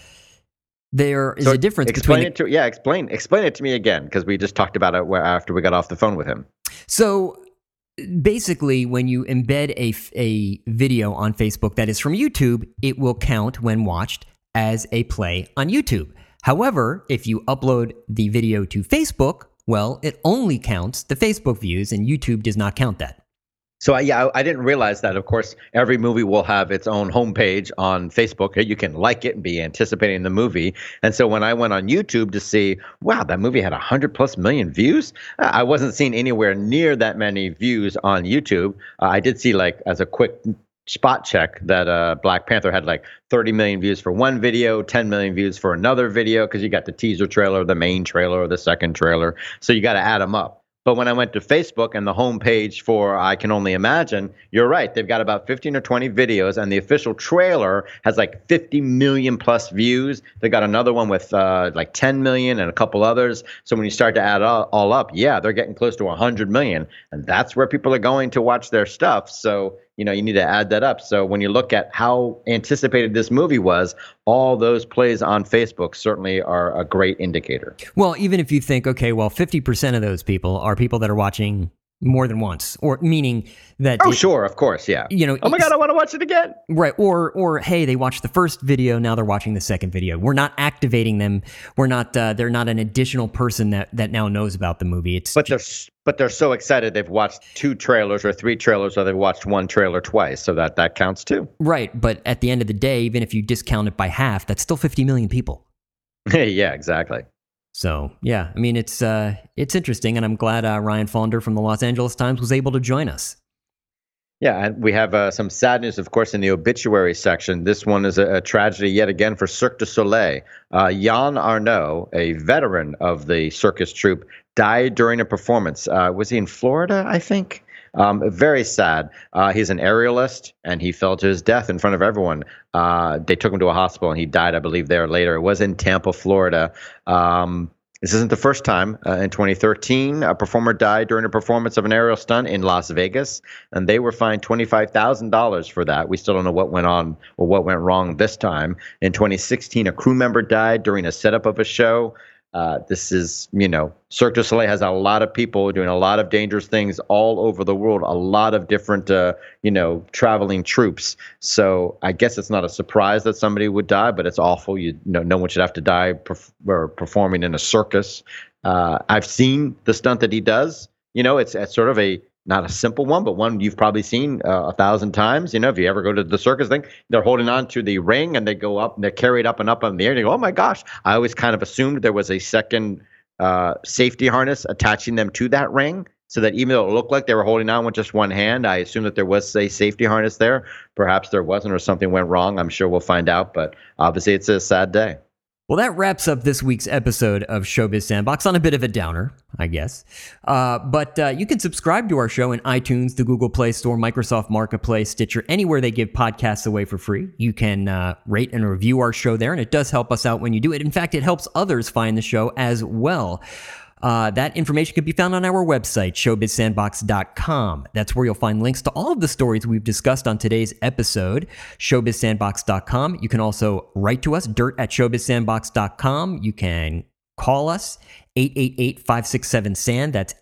there is a difference explain between. Explain it to me again, because we just talked about it after we got off the phone with him. So basically, when you embed a video on Facebook that is from YouTube, it will count when watched as a play on YouTube. However, if you upload the video to Facebook, well, it only counts the Facebook views, and YouTube does not count that. So I didn't realize that. Of course, every movie will have its own homepage on Facebook. You can like it and be anticipating the movie. And so when I went on YouTube to see, wow, that movie had 100+ million views, I wasn't seeing anywhere near that many views on YouTube. I did see, like, as a quick spot check, that Black Panther had like 30 million views for one video, 10 million views for another video, because you got the teaser trailer, the main trailer, or the second trailer. So you got to add them up. But when I went to Facebook and the homepage for I Can Only Imagine, you're right. They've got about 15 or 20 videos, and the official trailer has like 50 million plus views. They got another one with like 10 million and a couple others. So when you start to add all up, yeah, they're getting close to 100 million. And that's where people are going to watch their stuff. So, you need to add that up. So when you look at how anticipated this movie was, all those plays on Facebook certainly are a great indicator. Well, even if you think, okay, well, 50% of those people are people that are watching more than once, or meaning that sure, of course, yeah. Oh my God, I want to watch it again. Right. Or hey, they watched the first video, now they're watching the second video. We're not activating them. We're not they're not an additional person that now knows about the movie. But they're so excited they've watched 2 trailers or 3 trailers, or they've watched 1 trailer twice, so that counts too. Right, but at the end of the day, even if you discount it by half, that's still 50 million people. Yeah, exactly. So, yeah, I mean, it's interesting, and I'm glad Ryan Faunder from the Los Angeles Times was able to join us. Yeah, and we have some sad news, of course, in the obituary section. This one is a tragedy yet again for Cirque du Soleil. Yann Arnaud, a veteran of the circus troupe, died during a performance. Was he in Florida, I think? Very sad. He's an aerialist, and he fell to his death in front of everyone. They took him to a hospital, and he died, I believe, there later. It was in Tampa, Florida. This isn't the first time. In 2013, a performer died during a performance of an aerial stunt in Las Vegas, and they were fined $25,000 for that. We still don't know what went on or what went wrong this time. In 2016, a crew member died during a setup of a show. This is, Cirque du Soleil has a lot of people doing a lot of dangerous things all over the world, a lot of different, traveling troupes. So I guess it's not a surprise that somebody would die, but it's awful. No one should have to die performing in a circus. I've seen the stunt that he does. It's sort of not a simple one, but one you've probably seen 1,000 times. If you ever go to the circus thing, they're holding on to the ring and they go up and they're carried up and up in the air. And you go, oh my gosh. I always kind of assumed there was a second safety harness attaching them to that ring, so that even though it looked like they were holding on with just one hand, I assumed that there was a safety harness there. Perhaps there wasn't, or something went wrong. I'm sure we'll find out, but obviously it's a sad day. Well, that wraps up this week's episode of Showbiz Sandbox on a bit of a downer, I guess. But you can subscribe to our show in iTunes, the Google Play Store, Microsoft Marketplace, Stitcher, anywhere they give podcasts away for free. You can rate and review our show there, and it does help us out when you do it. In fact, it helps others find the show as well. That information can be found on our website, showbizsandbox.com. That's where you'll find links to all of the stories we've discussed on today's episode, showbizsandbox.com. You can also write to us, dirt@showbizsandbox.com. You can call us, 888-567-SAND. That's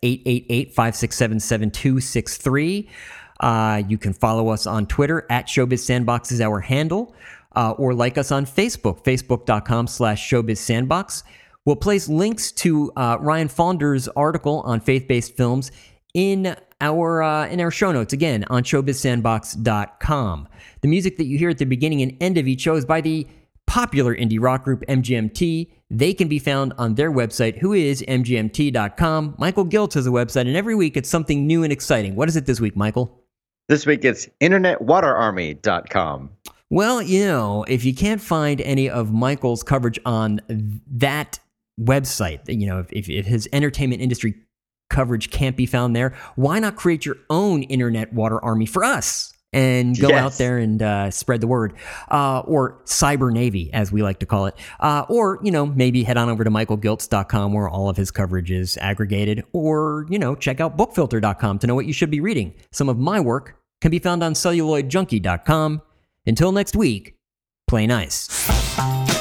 888-567-7263. You can follow us on Twitter, @showbizsandbox is our handle, or like us on Facebook, facebook.com/showbizsandbox. We'll place links to Ryan Faunder's article on faith-based films in our show notes, again, on showbizsandbox.com. The music that you hear at the beginning and end of each show is by the popular indie rock group MGMT. They can be found on their website, who is mgmt.com. Michael Giltz has a website, and every week it's something new and exciting. What is it this week, Michael? This week it's internetwaterarmy.com. Well, if you can't find any of Michael's coverage on that website, if his entertainment industry coverage can't be found there, why not create your own internet water army for us and go Yes. out there and spread the word, or Cyber Navy, as we like to call it. Or, maybe head on over to michaelgiltz.com where all of his coverage is aggregated, or, check out bookfilter.com to know what you should be reading. Some of my work can be found on celluloidjunkie.com. Until next week, play nice.